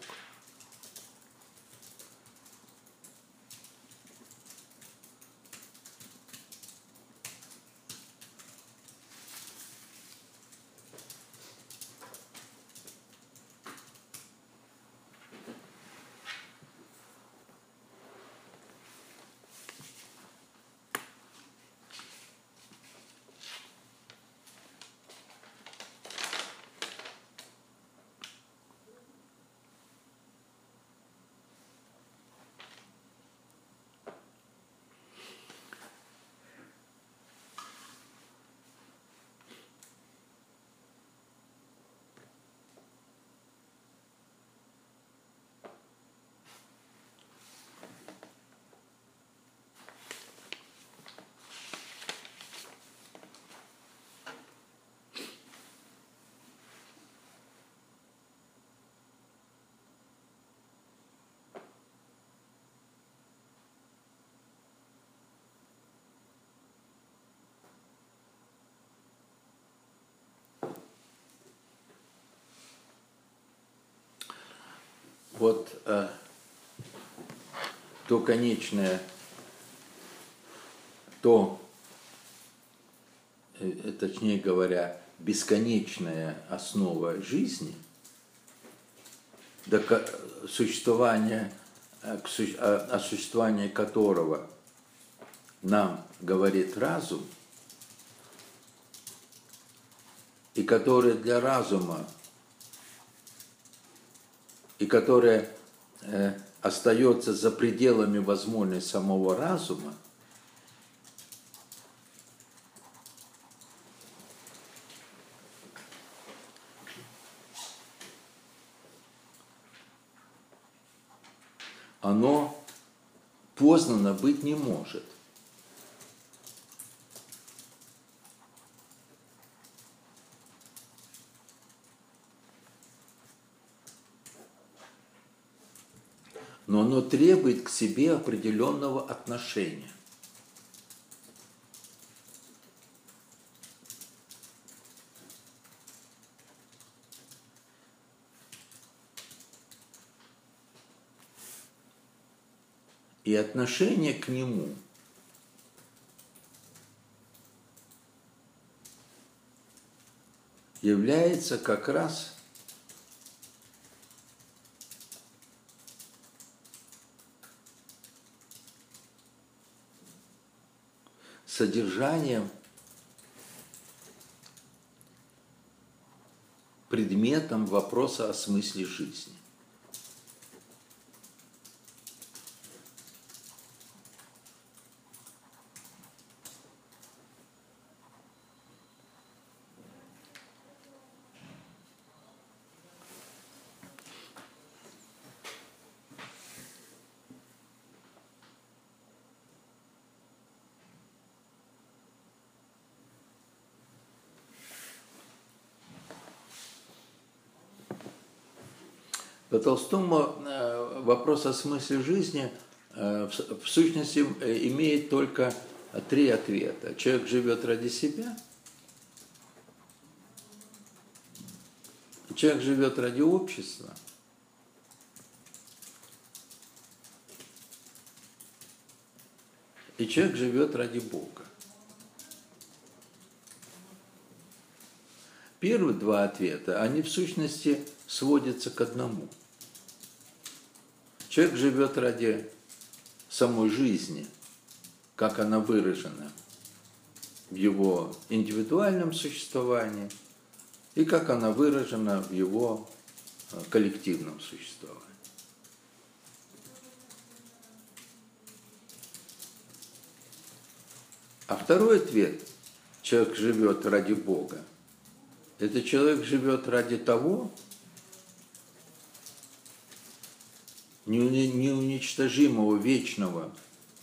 Вот э, то конечное, то, э, точнее говоря, бесконечная основа жизни существование, о существовании которого нам говорит разум, и которое для разума, и которое э, остается за пределами возможностей самого разума, оно познано быть не может. Но оно требует к себе определенного отношения. И отношение к нему является как раз содержанием, предметом вопроса о смысле жизни. По Толстому вопрос о смысле жизни в сущности имеет только три ответа. Человек живет ради себя, человек живет ради общества, и человек живет ради Бога. Первые два ответа, они в сущности сводятся к одному. Человек живет ради самой жизни, как она выражена в его индивидуальном существовании и как она выражена в его коллективном существовании. А второй ответ – человек живет ради Бога. Это человек живет ради того, неуничтожимого, вечного,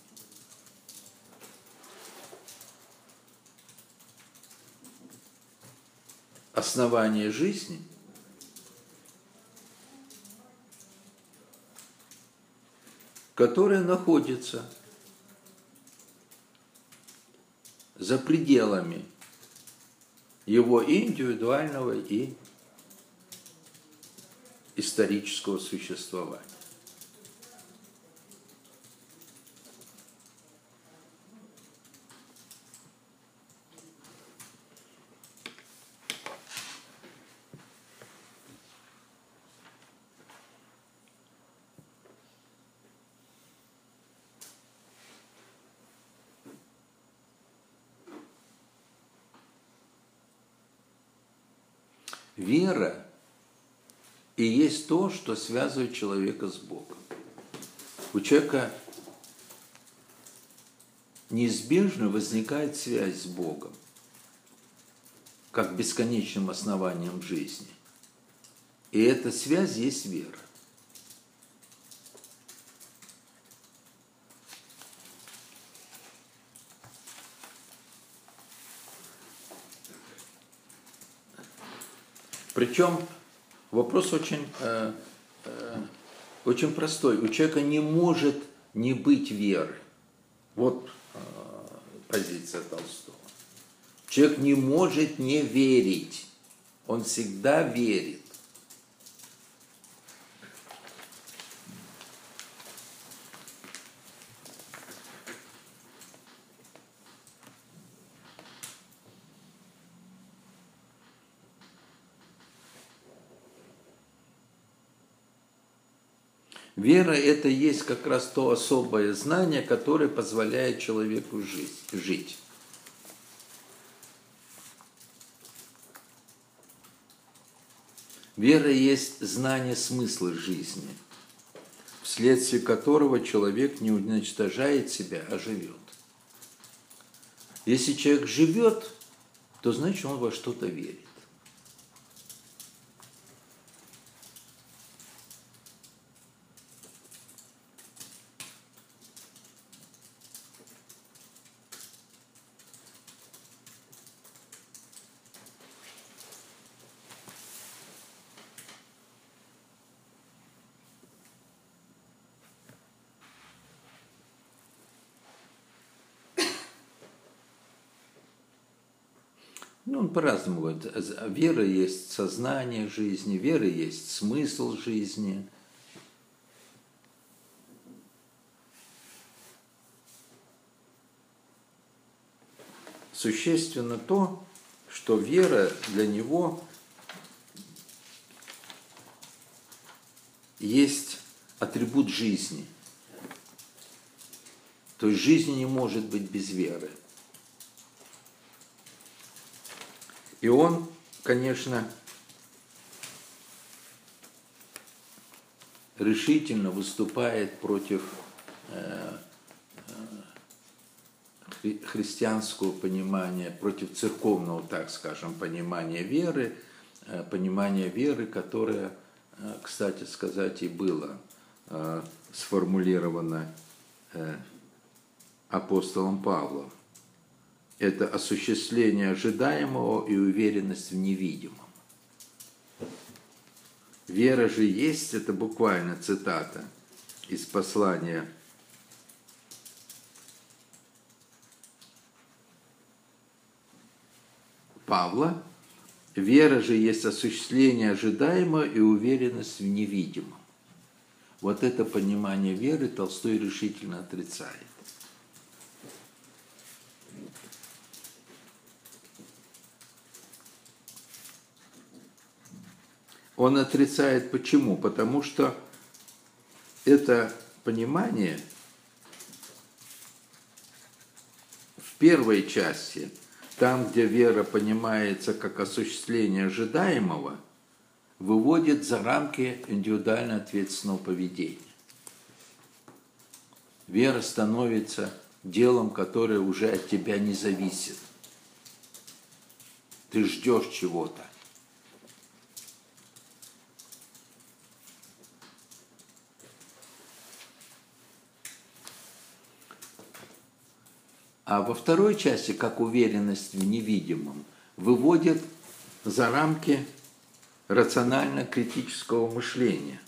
основания жизни, которое находится за пределами его и индивидуального, и исторического существования. Вера и есть то, что связывает человека с Богом. У человека неизбежно возникает связь с Богом, как бесконечным основанием жизни. И эта связь есть вера. Причем вопрос очень, э, э, очень простой. У человека не может не быть веры. Вот э, позиция Толстого. Человек не может не верить. Он всегда верит. Вера – это есть как раз то особое знание, которое позволяет человеку жить. жить. Вера есть знание смысла жизни, вследствие которого человек не уничтожает себя, а живет. Если человек живет, то значит он во что-то верит. Ну, он по-разному говорит. Вера есть сознание жизни, вера есть смысл жизни. Существенно то, что вера для него есть атрибут жизни. То есть жизни не может быть без веры. И он, конечно, решительно выступает против э, э, христианского понимания, против церковного, так скажем, понимания веры, э, понимания веры, которое, э, кстати сказать, и было э, сформулировано э, апостолом Павлом. Это осуществление ожидаемого и уверенность в невидимом. Вера же есть, это буквально цитата из послания Павла. Вера же есть осуществление ожидаемого и уверенность в невидимом. Вот это понимание веры Толстой решительно отрицает. Он отрицает почему? Потому что это понимание в первой части, там, где вера понимается как осуществление ожидаемого, выводит за рамки индивидуально ответственного поведения. Вера становится делом, которое уже от тебя не зависит. Ты ждешь чего-то. А во второй части, как уверенность в невидимом, выводит за рамки рационально-критического мышления.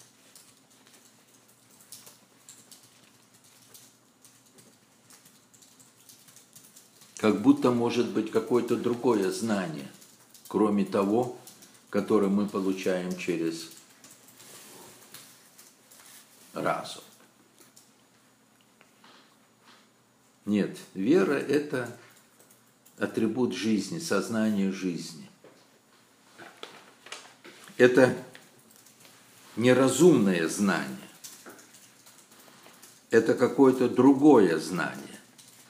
Как будто может быть какое-то другое знание, кроме того, которое мы получаем через разум. Нет, вера – это атрибут жизни, сознание жизни. Это неразумное знание. Это какое-то другое знание.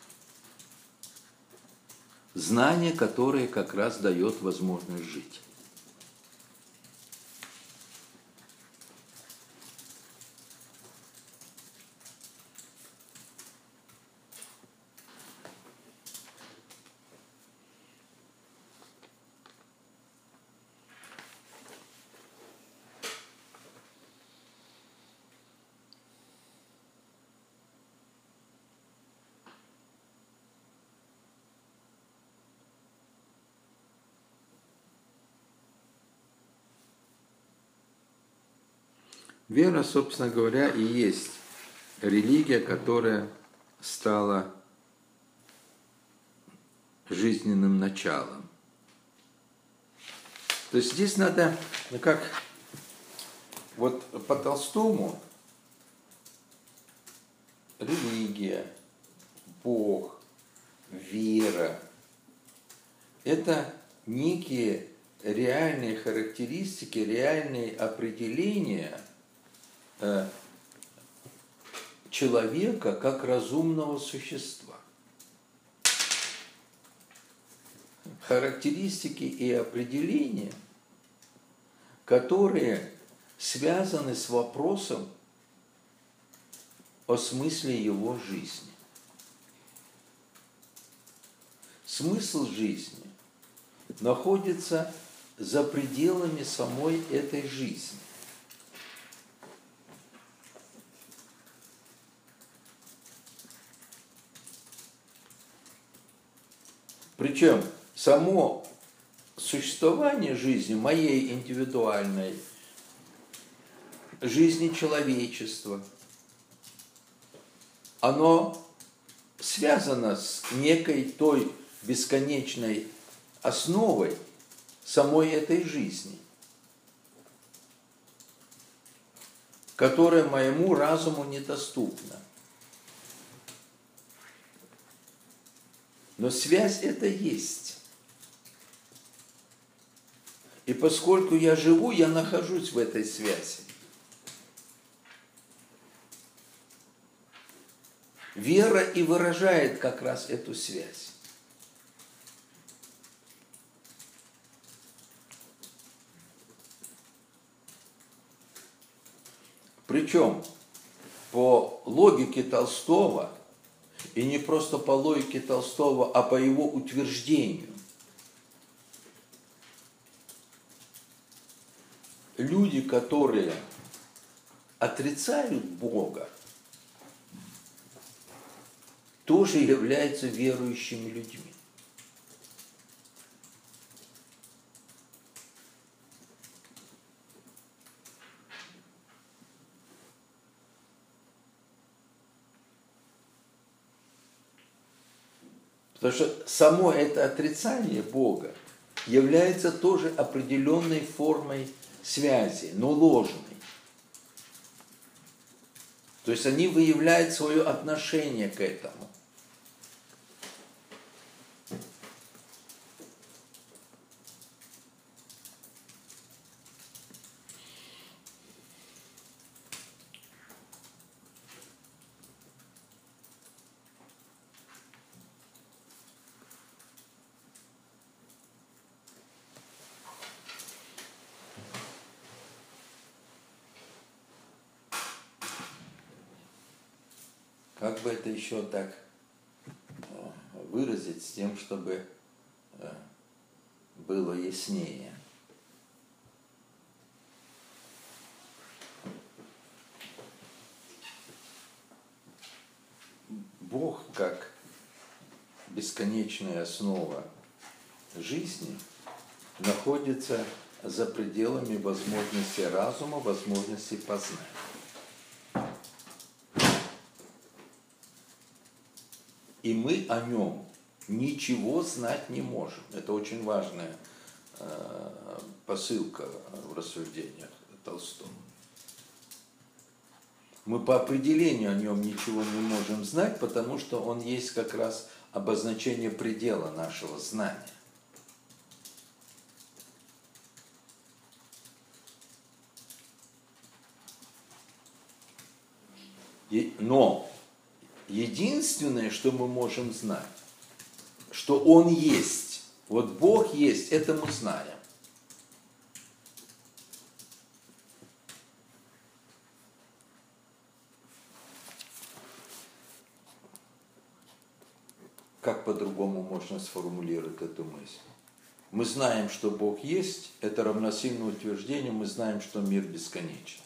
Знание, которое как раз дает возможность жить. Вера, собственно говоря, и есть религия, которая стала жизненным началом. То есть здесь надо, ну как, вот по Толстому религия, Бог, вера – это некие реальные характеристики, реальные определения человека как разумного существа. Характеристики и определения, которые связаны с вопросом о смысле его жизни. Смысл жизни находится за пределами самой этой жизни. Причем само существование жизни, моей индивидуальной, жизни человечества, оно связано с некой той бесконечной основой самой этой жизни, которая моему разуму недоступна. Но связь эта есть. И поскольку я живу, я нахожусь в этой связи. Вера и выражает как раз эту связь. Причем по логике Толстого, и не просто по логике Толстого, а по его утверждению, люди, которые отрицают Бога, тоже являются верующими людьми. Потому что само это отрицание Бога является тоже определенной формой связи, но ложной. То есть они выявляют свое отношение к этому. Как бы это еще так выразить с тем, чтобы было яснее? Бог, как бесконечная основа жизни, находится за пределами возможностей разума, возможностей познания. И мы о нем ничего знать не можем. Это очень важная э, посылка в рассуждениях Толстого. Мы по определению о нем ничего не можем знать, потому что он есть как раз обозначение предела нашего знания. И, но единственное, что мы можем знать, что Он есть. Вот Бог есть, это мы знаем. Как по-другому можно сформулировать эту мысль? Мы знаем, что Бог есть, это равносильно утверждению, мы знаем, что мир бесконечен.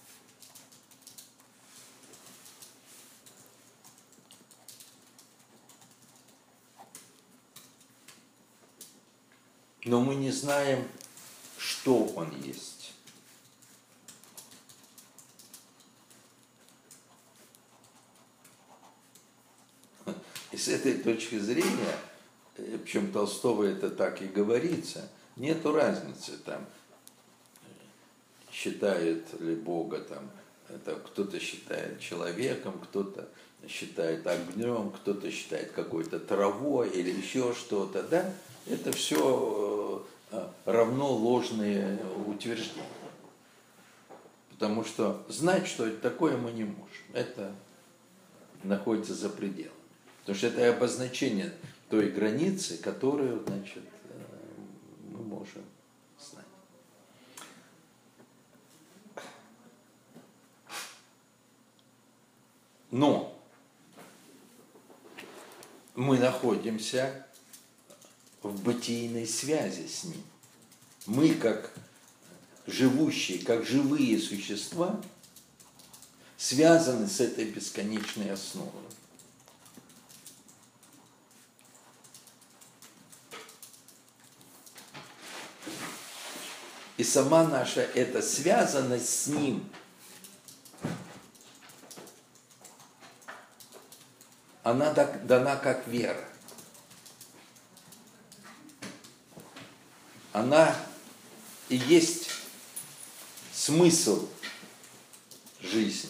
Но мы не знаем, что Он есть. И с этой точки зрения, причем Толстого это так и говорится, нету разницы, там, считает ли Бога, там, это кто-то считает человеком, кто-то считает огнем, кто-то считает какой-то травой или еще что-то, да? Это все равно ложные утверждения. Потому что знать, что это такое, мы не можем. Это находится за пределами. Потому что это обозначение той границы, которую, значит, мы можем знать. Но мы находимся в бытийной связи с Ним. Мы, как живущие, как живые существа, связаны с этой бесконечной основой. И сама наша эта связанность с Ним, она дана как вера. Она и есть смысл жизни.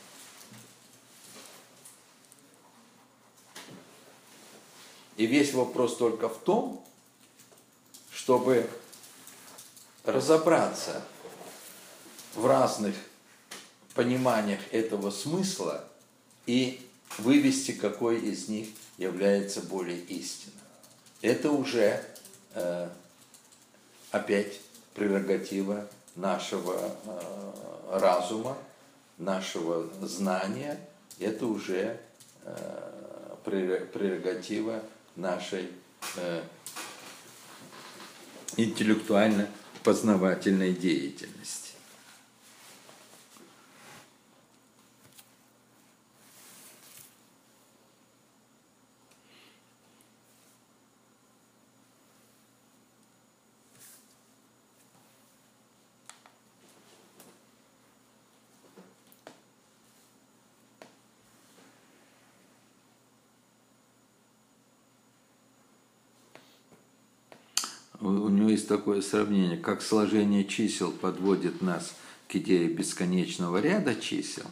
И весь вопрос только в том, чтобы разобраться в разных пониманиях этого смысла и вывести, какой из них является более истинным. Это уже э, опять прерогатива нашего э, разума, нашего знания. Это уже э, прерогатива нашей э, интеллектуально-познавательной деятельности. У него есть такое сравнение, как сложение чисел подводит нас к идее бесконечного ряда чисел.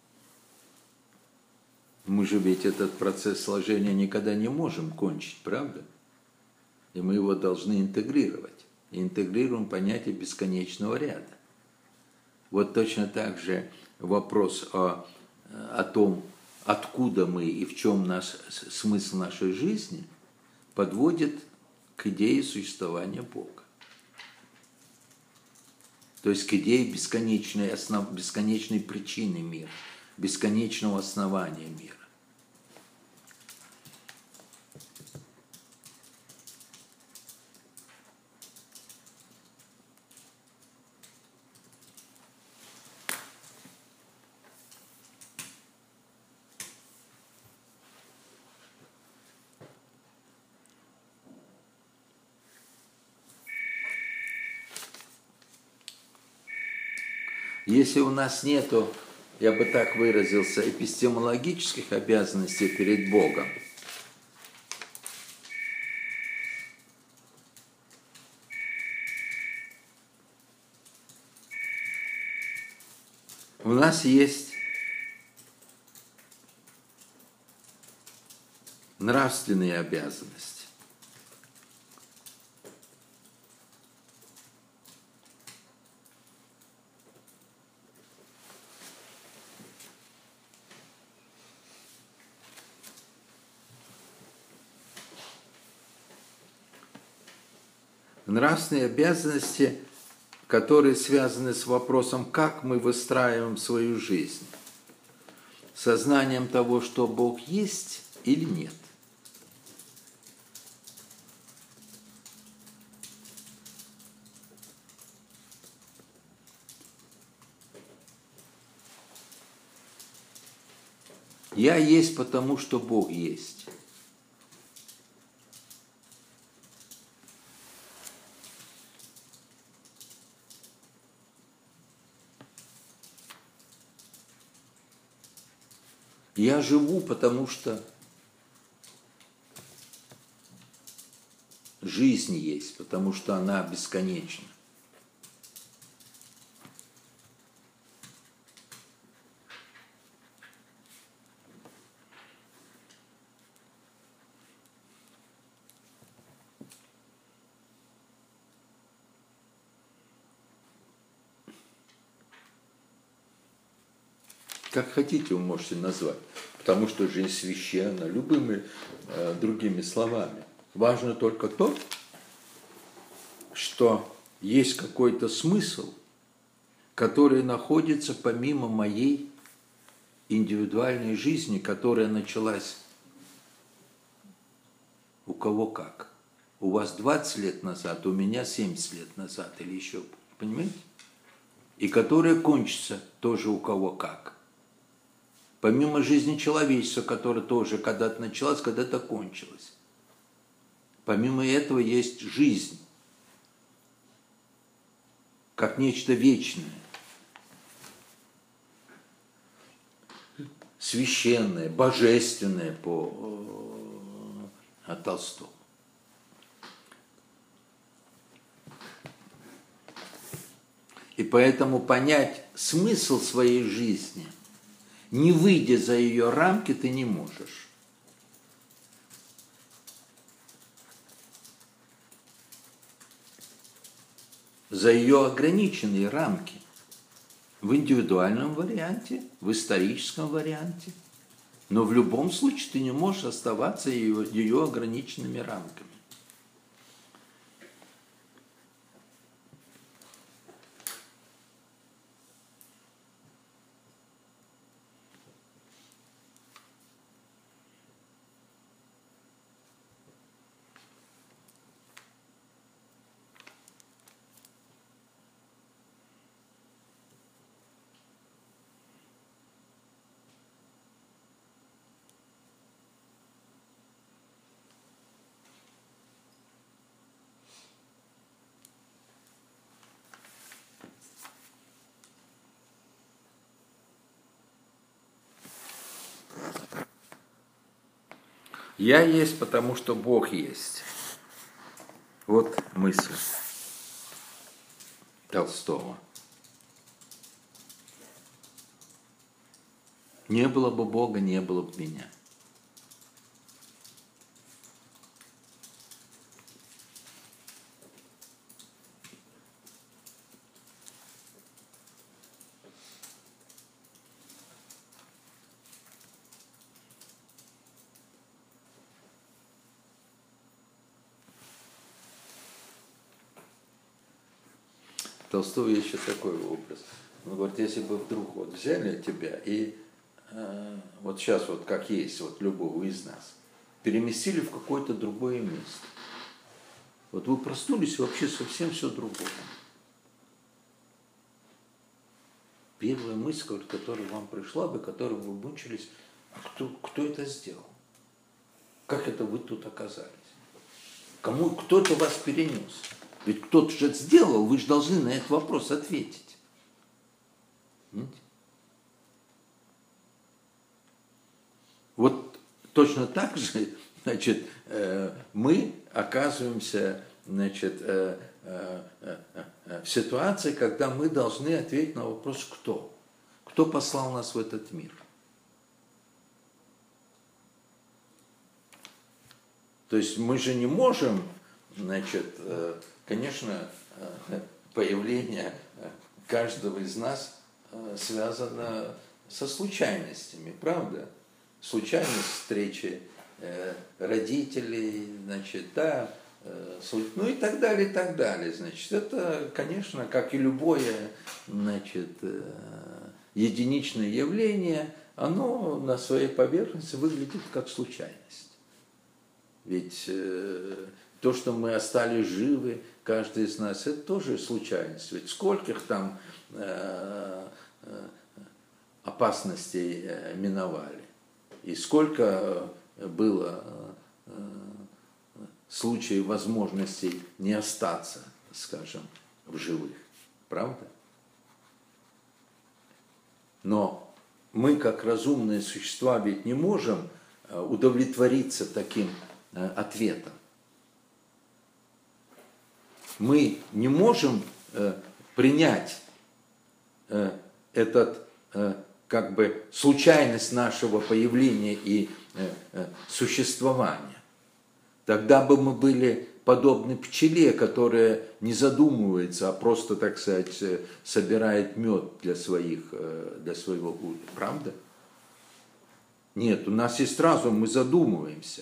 Мы же ведь этот процесс сложения никогда не можем кончить, правда? И мы его должны интегрировать. И интегрируем понятие бесконечного ряда. Вот точно так же вопрос о, о том, откуда мы и в чем наш, смысл нашей жизни, подводит к идее существования Бога. То есть к идее бесконечной, основ, бесконечной причины мира, бесконечного основания мира. Если у нас нету, я бы так выразился, эпистемологических обязанностей перед Богом, у нас есть нравственные обязанности. Нравственные обязанности, которые связаны с вопросом, как мы выстраиваем свою жизнь. Сознанием того, что Бог есть или нет. Я есть потому, что Бог есть. Я живу, потому что жизнь есть, потому что она бесконечна. Как хотите, вы можете назвать. Потому что жизнь священна, любыми э, другими словами. Важно только то, что есть какой-то смысл, который находится помимо моей индивидуальной жизни, которая началась у кого как. У вас двадцать лет назад, у меня семьдесят лет назад или еще, понимаете? И которая кончится тоже у кого как. Помимо жизни человечества, которая тоже когда-то началась, когда-то кончилась. Помимо этого есть жизнь, как нечто вечное, священное, божественное по э, Толстому. И поэтому понять смысл своей жизни, не выйдя за ее рамки, ты не можешь. За ее ограниченные рамки. В индивидуальном варианте, в историческом варианте. Но в любом случае ты не можешь оставаться ее, ее ограниченными рамками. Я есть, потому что Бог есть. Вот мысль Толстого. Не было бы Бога, не было бы меня. Толстой еще такой образ. Он говорит, если бы вдруг вот взяли тебя и э, вот сейчас вот как есть, вот любого из нас, переместили в какое-то другое место. Вот вы проснулись, и вообще совсем все другое. Первая мысль, которая вам пришла бы, которой вы мучились, а кто, кто это сделал? Как это вы тут оказались? Кому, кто-то вас перенес? Ведь кто-то же это сделал, вы же должны на этот вопрос ответить. Понимаете? Вот точно так же, значит, мы оказываемся, значит, в ситуации, когда мы должны ответить на вопрос «кто?». Кто послал нас в этот мир? То есть мы же не можем, значит, конечно, появление каждого из нас связано со случайностями, правда? Случайность встречи родителей, значит, да, ну и так далее, и так далее. Значит, это, конечно, как и любое, значит, единичное явление, оно на своей поверхности выглядит как случайность. Ведь то, что мы остались живы, каждый из нас, это тоже случайность. Ведь скольких там э, э, опасностей э, миновали. И сколько было э, случаев, возможностей не остаться, скажем, в живых. Правда? Но мы, как разумные существа, ведь не можем удовлетвориться таким э, ответом. Мы не можем э, принять э, этот, э, как бы, случайность нашего появления и э, э, существования. Тогда бы мы были подобны пчеле, которая не задумывается, а просто, так сказать, собирает мед для, своих, для своего улья. Правда? Нет, у нас есть разум, мы задумываемся.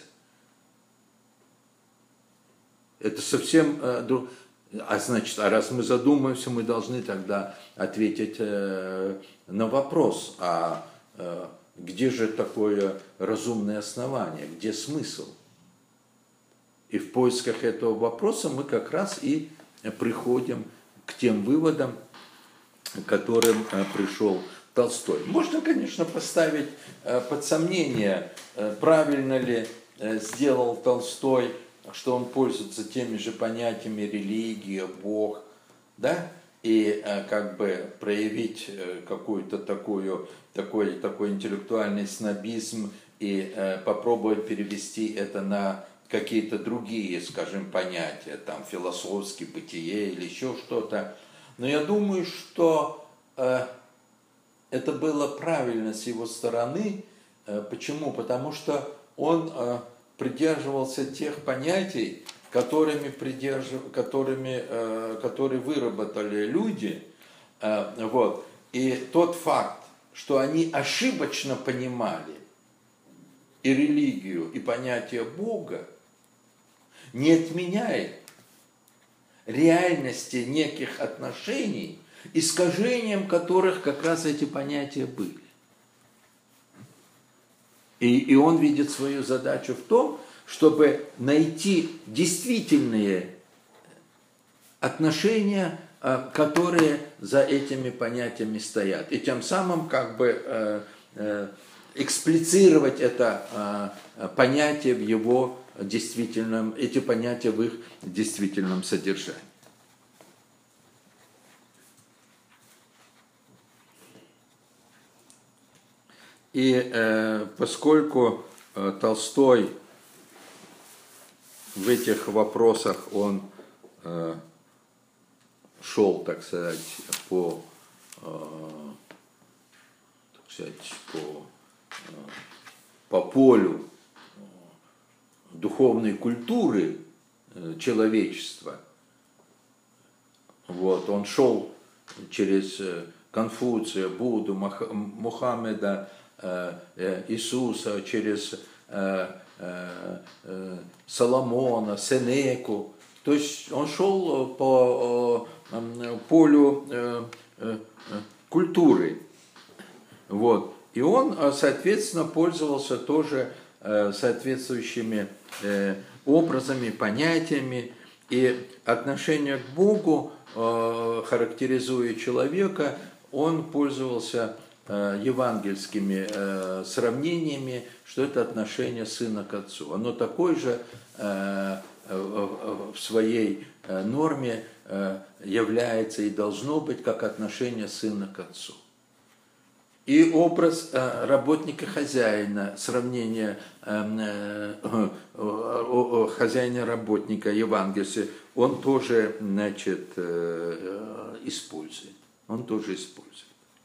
Это совсем... А значит, а раз мы задумаемся, мы должны тогда ответить на вопрос, а где же такое разумное основание, где смысл? И в поисках этого вопроса мы как раз и приходим к тем выводам, к которым пришел Толстой. Можно, конечно, поставить под сомнение, правильно ли сделал Толстой, что он пользуется теми же понятиями религия, Бог, да, и как бы проявить какую-то такую, такой, такой интеллектуальный снобизм и попробовать перевести это на какие-то другие, скажем, понятия, там, философские, бытие или еще что-то. Но я думаю, что э, это было правильно с его стороны. Э, почему? Потому что он э, придерживался тех понятий, которыми, придержив... которыми, э, которые выработали люди. Э, вот. И тот факт, что они ошибочно понимали и религию, и понятие Бога, не отменяет реальности неких отношений, искажением которых как раз эти понятия были. И, и он видит свою задачу в том, чтобы найти действительные отношения, которые за этими понятиями стоят. И тем самым как бы эксплицировать это понятие в его действительном, эти понятия в их действительном содержании. И э, поскольку э, Толстой в этих вопросах он э, шел, так сказать, по, э, так сказать, по, э, по полю духовной культуры человечества. Вот, он шел через Конфуция, Будду, Мухаммеда, Иисуса, через Соломона, Сенеку. То есть он шел по полю культуры. Вот. И он, соответственно, пользовался тоже соответствующими образами, понятиями, и отношение к Богу, характеризуя человека, он пользовался евангельскими сравнениями, что это отношение сына к отцу. Оно такое же в своей норме является и должно быть, как отношение сына к отцу. И образ работника-хозяина, сравнение хозяина-работника Евангелия, он тоже, значит, использует. Он тоже использует.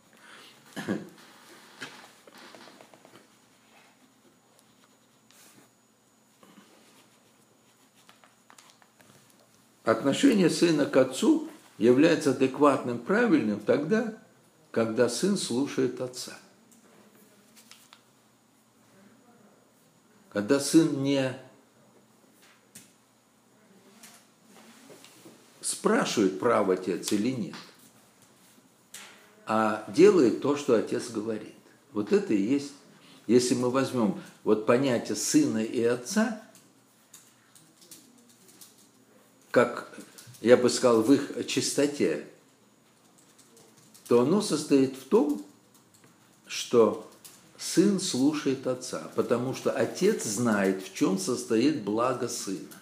Отношение сына к отцу является адекватным, правильным тогда, когда сын слушает отца. Когда сын не спрашивает, прав отец или нет, а делает то, что отец говорит. Вот это и есть, если мы возьмем вот понятие сына и отца, как я бы сказал, в их чистоте, то оно состоит в том, что сын слушает отца, потому что отец знает, в чем состоит благо сына,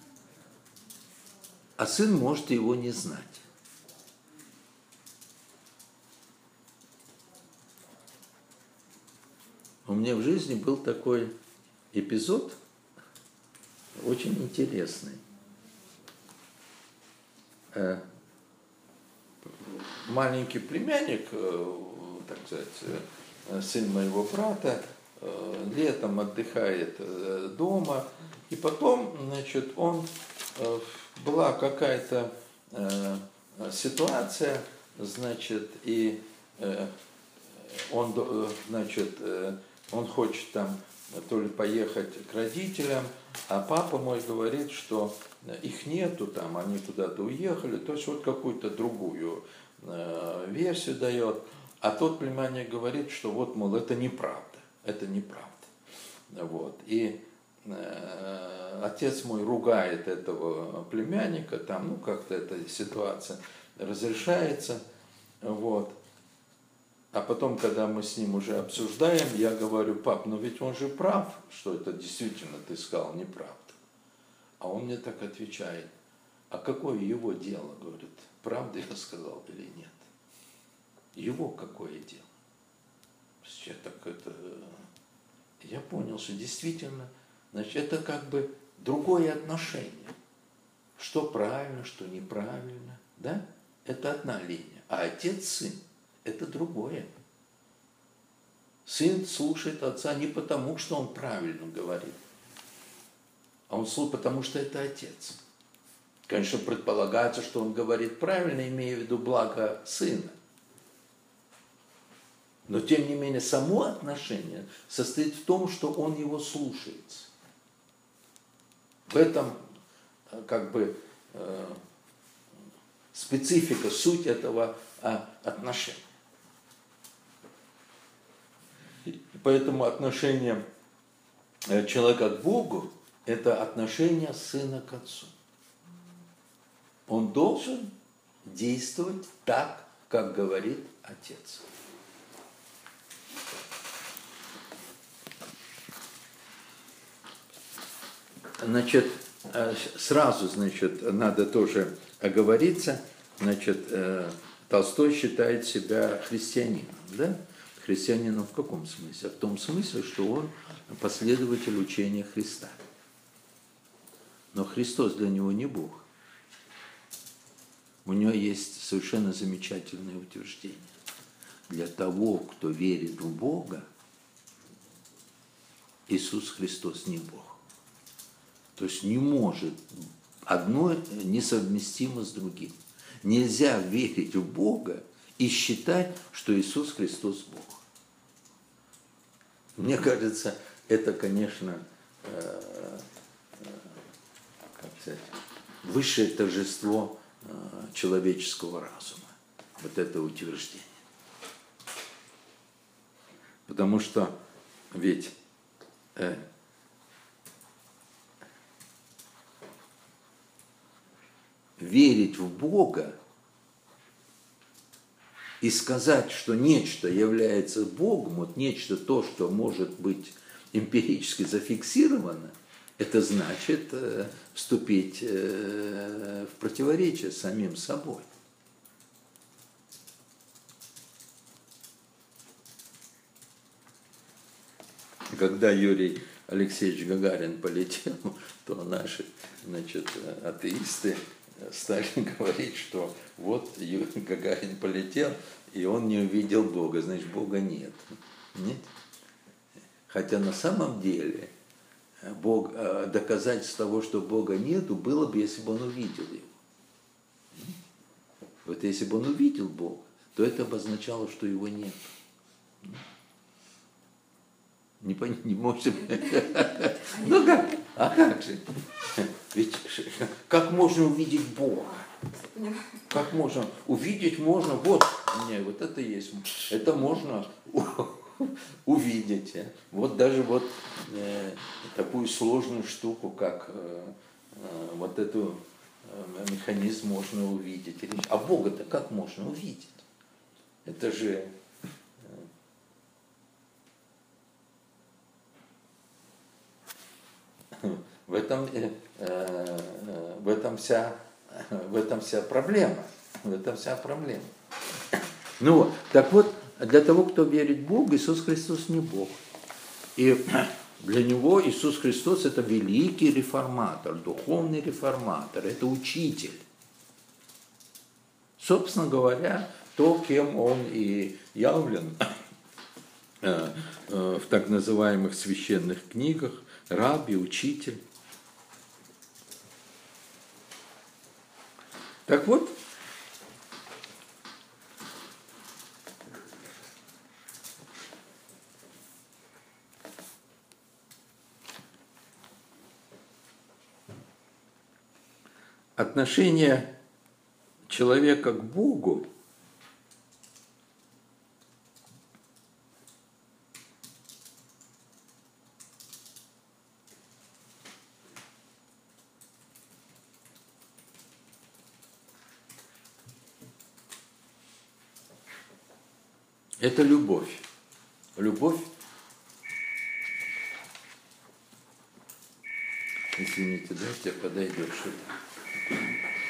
а сын может его не знать. У меня в жизни был такой эпизод, очень интересный. Маленький племянник, так сказать, сын моего брата, летом отдыхает дома, и потом, значит, он была какая-то э, ситуация, значит, и э, он, значит, э, он хочет там то ли поехать к родителям, а папа мой говорит, что их нету там, они куда-то уехали, то есть вот какую-то другую э, версию дает, а тот племянник говорит, что вот, мол, это неправда, это неправда. Вот. И э, отец мой ругает этого племянника, там, ну, как-то эта ситуация разрешается, вот. А потом, когда мы с ним уже обсуждаем, я говорю: пап, ну ведь он же прав, что это действительно ты сказал неправду. А он мне так отвечает: а какое его дело, говорит, правда я сказал или нет? Его какое дело? Я так это... Я понял, что действительно, значит, это как бы другое отношение. Что правильно, что неправильно, да? Это одна линия. А отец-сын – это другое. Сын слушает отца не потому, что он правильно говорит, а он слушает, потому что это отец. Конечно, предполагается, что он говорит правильно, имея в виду благо сына. Но, тем не менее, само отношение состоит в том, что он его слушается. В этом, как бы, специфика, суть этого отношения. И поэтому отношение человека к Богу – это отношение сына к отцу. Он должен действовать так, как говорит отец. Значит, сразу, значит, надо тоже оговориться. Значит, Толстой считает себя христианином, да? Христианином в каком смысле? В том смысле, что он последователь учения Христа. Но Христос для него не Бог. У него есть совершенно замечательное утверждение. Для того, кто верит в Бога, Иисус Христос не Бог. То есть не может, одно несовместимо с другим. Нельзя верить в Бога и считать, что Иисус Христос Бог. Мне кажется, это, конечно, э, э, как сказать, высшее торжество э, человеческого разума. Вот это утверждение. Потому что ведь э, верить в Бога и сказать, что нечто является Богом, вот нечто то, что может быть эмпирически зафиксировано, это значит э, вступить э, в противоречие с самим собой. Когда Юрий Алексеевич Гагарин полетел, то наши, значит, атеисты стали говорить, что вот Юрий Гагарин полетел, и он не увидел Бога, значит, Бога нет. Нет? Хотя на самом деле Бог, доказательство того, что Бога нету, было бы, если бы он увидел его. Вот если бы он увидел Бога, то это обозначало, что его нет. Не, не можем. Ну как? А как же? Ведь как можно увидеть Бога? Как можно? Увидеть можно, вот, не, вот это есть. Это можно увидеть. Вот даже вот э, такую сложную штуку, как э, э, вот эту э, механизм можно увидеть. А Бога-то как можно увидеть? Это же... В этом, э, э, в, этом вся, в этом вся проблема. В этом вся проблема. Ну вот, так вот, для того, кто верит в Бога, Иисус Христос не Бог. И для него Иисус Христос – это великий реформатор, духовный реформатор, это учитель. Собственно говоря, то, кем он и явлен э, э, в так называемых священных книгах, рабби, учитель. Так вот, отношение человека к Богу – это любовь. Любовь, извините, дайте подойдешь сюда.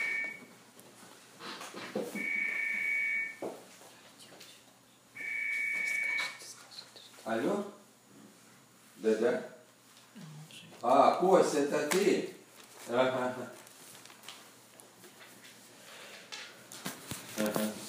Алло? Да-да? А, Кость, это ты? Ага. Ага.